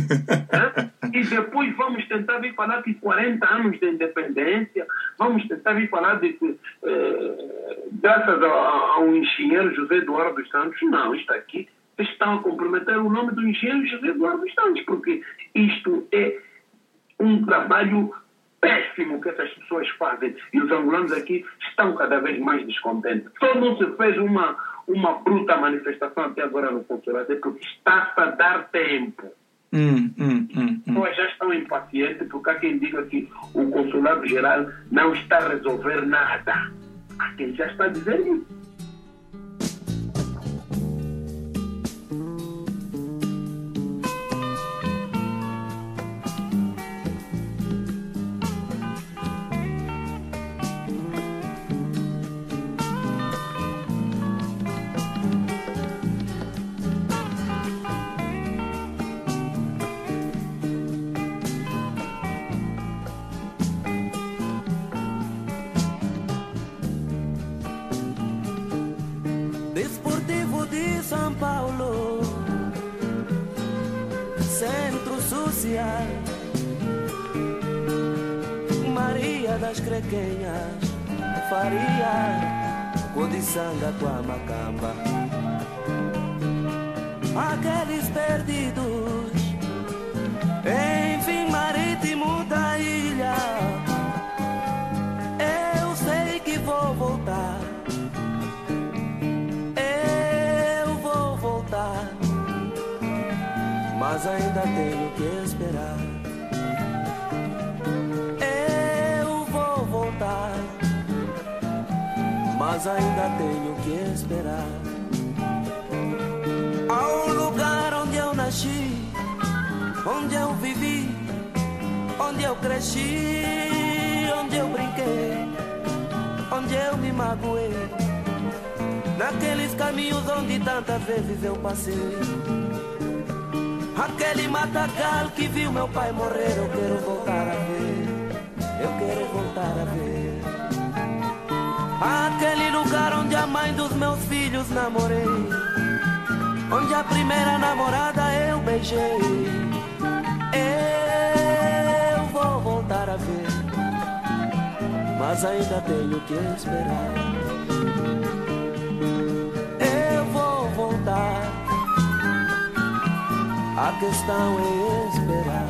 E depois vamos tentar vir falar de quarenta anos de independência, vamos tentar vir falar de, graças a, ao engenheiro José Eduardo dos Santos, não, isto aqui, vocês estão a comprometer o nome do engenheiro José Eduardo dos Santos, porque isto é um trabalho péssimo que essas pessoas fazem. E os angolanos aqui estão cada vez mais descontentes. Só não se fez uma, uma bruta manifestação até agora no consulado, é porque está-se a dar tempo. Hum, hum, hum, hum. Pessoas já estão impacientes porque há quem diga que o consulado-geral não está a resolver nada. Há quem já está a dizer isso. Desportivo de São Paulo, Centro Social, Maria das Crequenhas, Faria, Codiçanga com a Macamba. Aqueles perdidos, enfim, marítimo da ilha. Eu sei que vou voltar. Mas ainda tenho que esperar. Eu vou voltar, mas ainda tenho que esperar. Ao lugar onde eu nasci, onde eu vivi, onde eu cresci, onde eu brinquei, onde eu me magoei, naqueles caminhos onde tantas vezes eu passei. Aquele matagal que viu meu pai morrer, eu quero voltar a ver, eu quero voltar a ver. Aquele lugar onde a mãe dos meus filhos namorei, onde a primeira namorada eu beijei. Eu vou voltar a ver, mas ainda tenho que esperar. Eu vou voltar, a questão é esperar.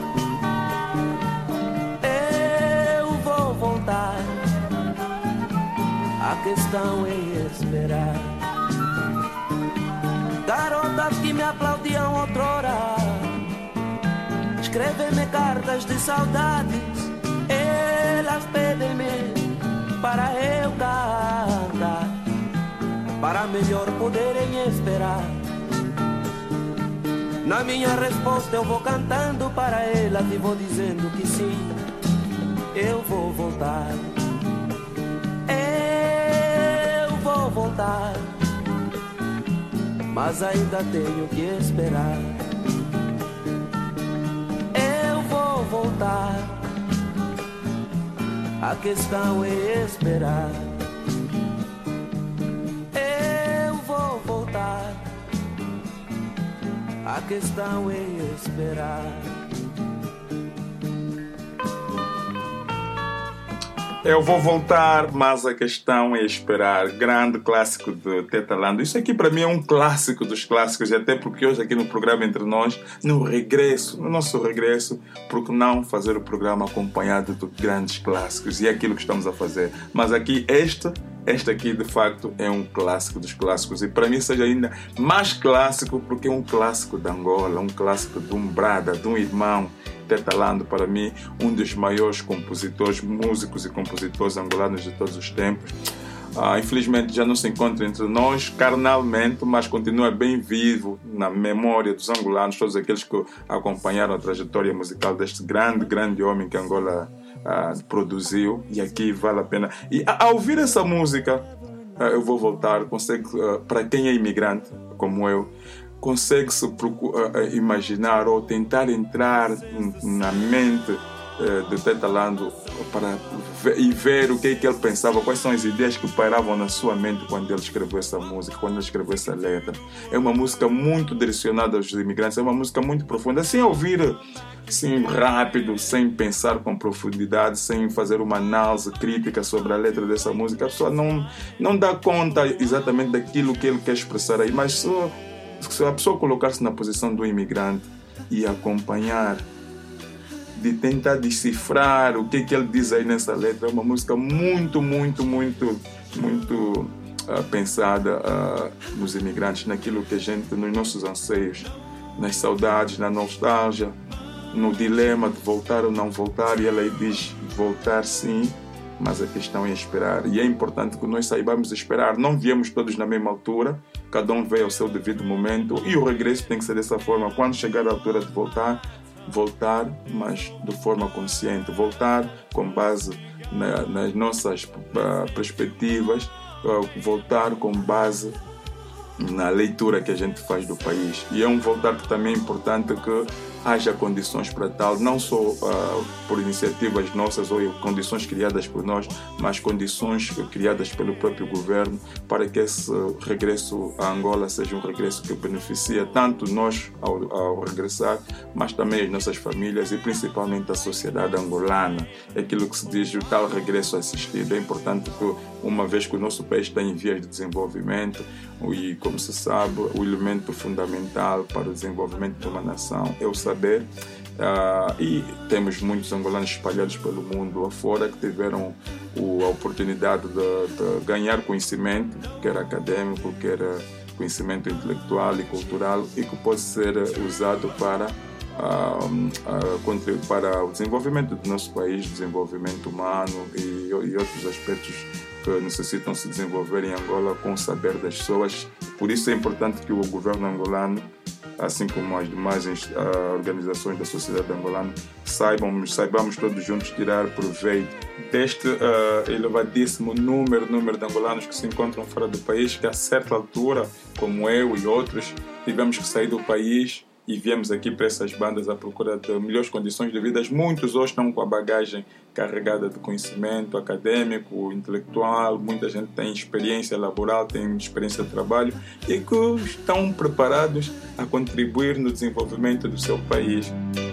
Eu vou voltar, a questão é esperar. Garotas que me aplaudiam outrora, escrevem-me cartas de saudades. Elas pedem-me para eu cantar, para melhor poderem esperar. Na minha resposta eu vou cantando para elas e vou dizendo que sim, eu vou voltar. Eu vou voltar, mas ainda tenho que esperar. Eu vou voltar, a questão é esperar. Eu vou voltar, a questão é esperar. Eu vou voltar, mas a questão é esperar. Grande clássico de Teta Lando. Isso aqui para mim é um clássico dos clássicos, e até porque hoje aqui no programa Entre Nós, no regresso, no nosso regresso, por que não fazer o programa acompanhado de grandes clássicos? E é aquilo que estamos a fazer. Mas aqui, este, este aqui de facto é um clássico dos clássicos, e para mim seja ainda mais clássico porque é um clássico de Angola, um clássico de um brada, de um irmão. Teta Lando, para mim, um dos maiores compositores, músicos e compositores angolanos de todos os tempos. Ah, infelizmente já não se encontra entre nós carnalmente, mas continua bem vivo na memória dos angolanos, todos aqueles que acompanharam a trajetória musical deste grande, grande homem que Angola ah, produziu. E aqui vale a pena. E ao ouvir essa música, ah, eu vou voltar, consegue, ah, para quem é imigrante, como eu, consegue-se imaginar ou tentar entrar na mente de Teta Lando para ver, e ver o que é que ele pensava, quais são as ideias que pairavam na sua mente quando ele escreveu essa música, quando ele escreveu essa letra. É uma música muito direcionada aos imigrantes, é uma música muito profunda, sem ouvir assim, rápido, sem pensar com profundidade, sem fazer uma análise crítica sobre a letra dessa música. A pessoa não, não dá conta exatamente daquilo que ele quer expressar aí, mas só, se a pessoa colocar-se na posição do imigrante e acompanhar, de tentar decifrar o que, que ele diz aí nessa letra, é uma música muito, muito, muito, muito uh, pensada uh, nos imigrantes, naquilo que a gente, nos nossos anseios, nas saudades, na nostalgia, no dilema de voltar ou não voltar, e ela aí diz voltar sim, mas a questão é esperar. E é importante que nós saibamos esperar. Não viemos todos na mesma altura, cada um veio ao seu devido momento, e o regresso tem que ser dessa forma. Quando chegar a altura de voltar, voltar, mas de forma consciente, voltar com base na, nas nossas uh, perspectivas, uh, voltar com base na leitura que a gente faz do país. E é um voltar que também é importante que haja condições para tal, não só uh, por iniciativas nossas ou condições criadas por nós, mas condições criadas pelo próprio governo para que esse regresso a Angola seja um regresso que beneficia tanto nós ao, ao regressar, mas também as nossas famílias e principalmente a sociedade angolana. É aquilo que se diz o tal regresso assistido. É importante que, uma vez que o nosso país está em vias de desenvolvimento, e como se sabe, o elemento fundamental para o desenvolvimento de uma nação é o saber. Uh, e temos muitos angolanos espalhados pelo mundo afora que tiveram o, a oportunidade de, de ganhar conhecimento, quer acadêmico, quer conhecimento intelectual e cultural, e que pode ser usado para, uh, uh, para o desenvolvimento do nosso país, desenvolvimento humano e, e outros aspectos que necessitam se desenvolver em Angola com o saber das pessoas. Por isso é importante que o governo angolano, assim como as demais uh, organizações da sociedade angolana, saibam, saibamos todos juntos tirar proveito deste uh, elevadíssimo número, número de angolanos que se encontram fora do país, que a certa altura, como eu e outros, tivemos que sair do país e viemos aqui para essas bandas à procura de melhores condições de vida. Muitos hoje estão com a bagagem carregada de conhecimento acadêmico, intelectual, muita gente tem experiência laboral, tem experiência de trabalho e que estão preparados a contribuir no desenvolvimento do seu país.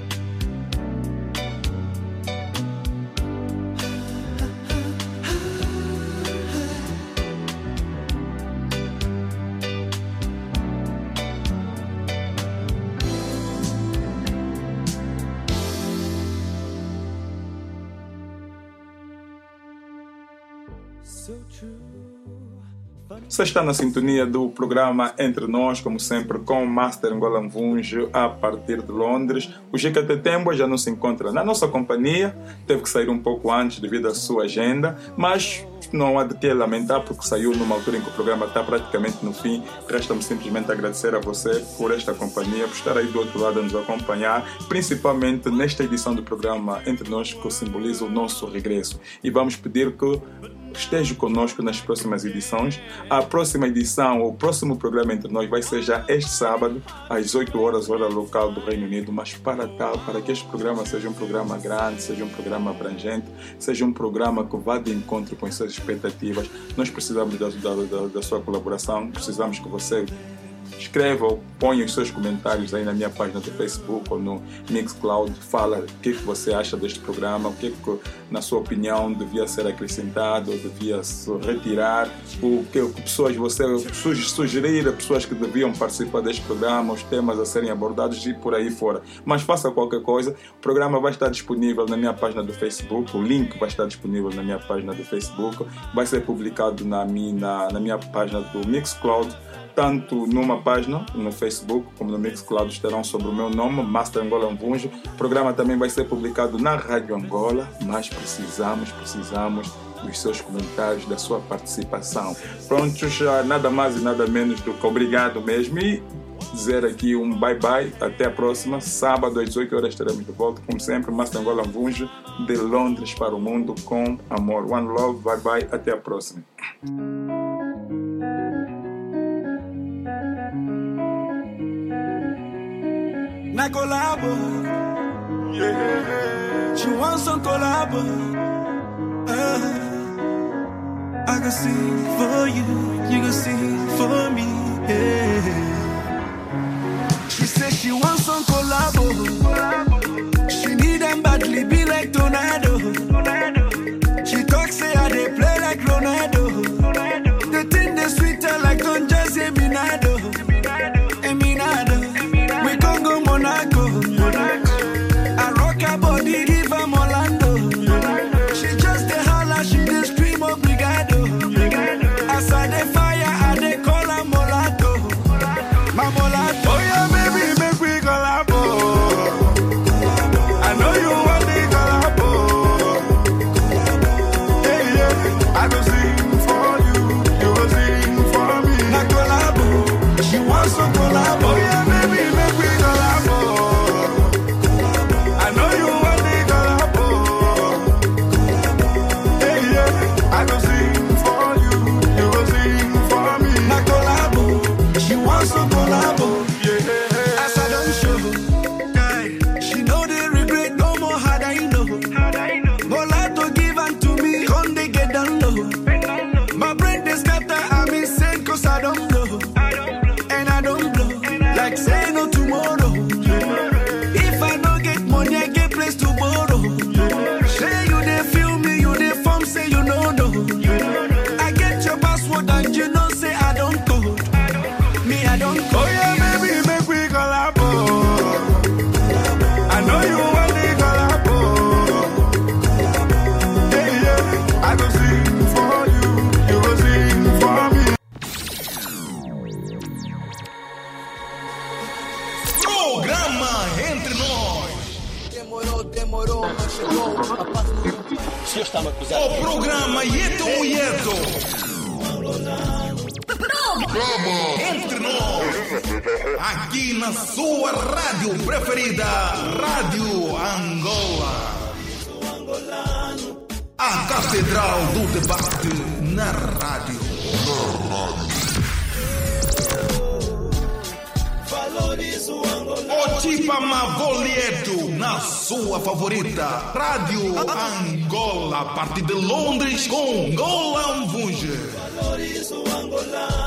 Você está na sintonia do programa Entre Nós, como sempre, com o Master Ngola Mvunjo, a partir de Londres. O G K T Tembo já não se encontra na nossa companhia, teve que sair um pouco antes devido à sua agenda, mas não há de que lamentar porque saiu numa altura em que o programa está praticamente no fim. Resta-me simplesmente agradecer a você por esta companhia, por estar aí do outro lado a nos acompanhar, principalmente nesta edição do programa Entre Nós, que simboliza o nosso regresso. E vamos pedir que esteja conosco nas próximas edições. A próxima edição, o próximo programa Entre Nós vai ser já este sábado, às oito horas, hora local do Reino Unido, mas para tal, para que este programa seja um programa grande, seja um programa abrangente, seja um programa que vá de encontro com as suas expectativas, nós precisamos da, da, da sua colaboração, precisamos que você escreva ou ponha os seus comentários aí na minha página do Facebook ou no Mixcloud. Fala o que, que você acha deste programa, o que, que na sua opinião devia ser acrescentado ou devia se retirar, o que, que pessoas você sugerir a pessoas que deviam participar deste programa, os temas a serem abordados e por aí fora. Mas faça qualquer coisa, o programa vai estar disponível na minha página do Facebook, o link vai estar disponível na minha página do Facebook, vai ser publicado na minha, na, na minha página do Mixcloud, tanto numa página no Facebook como no Mixcloud estarão sobre o meu nome, Master Ngola Mvunjo. O programa também vai ser publicado na Rádio Angola, mas precisamos, precisamos dos seus comentários, da sua participação. Prontos, nada mais e nada menos do que obrigado mesmo e dizer aqui um bye-bye, até a próxima, sábado às dezoito horas estaremos de volta, como sempre, Master Ngola Mvunjo, de Londres para o mundo com amor. One love, bye-bye, até a próxima. Na collabo, yeah. She wants some collabo. Uh, I can sing for you, you can sing for me. Yeah. She says she wants some collabo. She need them badly, be like Tornado. She talks, say I they play like Ronaldo. The thing they sweeter like don't just say Minado. Eminado, we can go Monaco. I rock her body, give her Orlando. She just the holla, she the scream obrigado. As I the fire, I they call her Molato. My Molato. Oh yeah, baby, make we collabo. I know you want the collabo. Yeah, yeah, I go sing for you, you go sing for me. Na collabo, she wants some collabo. Oh yeah, baby, make we collabo. I know you want the collabo. Yeah, yeah, I go sing for you, you go sing for me. Na collabo, she wants some collabo. Yeah, as I don't show, guy, she know they regret no more. How I know, Molato give unto me, come they get down low. My brain they scatter, I'm insane cause I don't blow, and I don't blow, like say no tomorrow. If I don't get money, I get place to borrow. Say you they feel me, you they form, say you know no. I get your password and you know say I don't code. Me I don't code. Oh yeah, baby, make we collabo. I know you want the collabo. Yeah, yeah, I go sing for you, you go sing for me. Programa Entre Nós. Demorou, demorou, mas chegou. A paz no O programa Yeto Muyeto. Entre Nós. Aqui na sua rádio preferida, Rádio Angola. A Catedral do Debate na rádio. Otipa Mavolieto na sua favorita Rádio Angola, a partir de Londres com Angola Mvunje.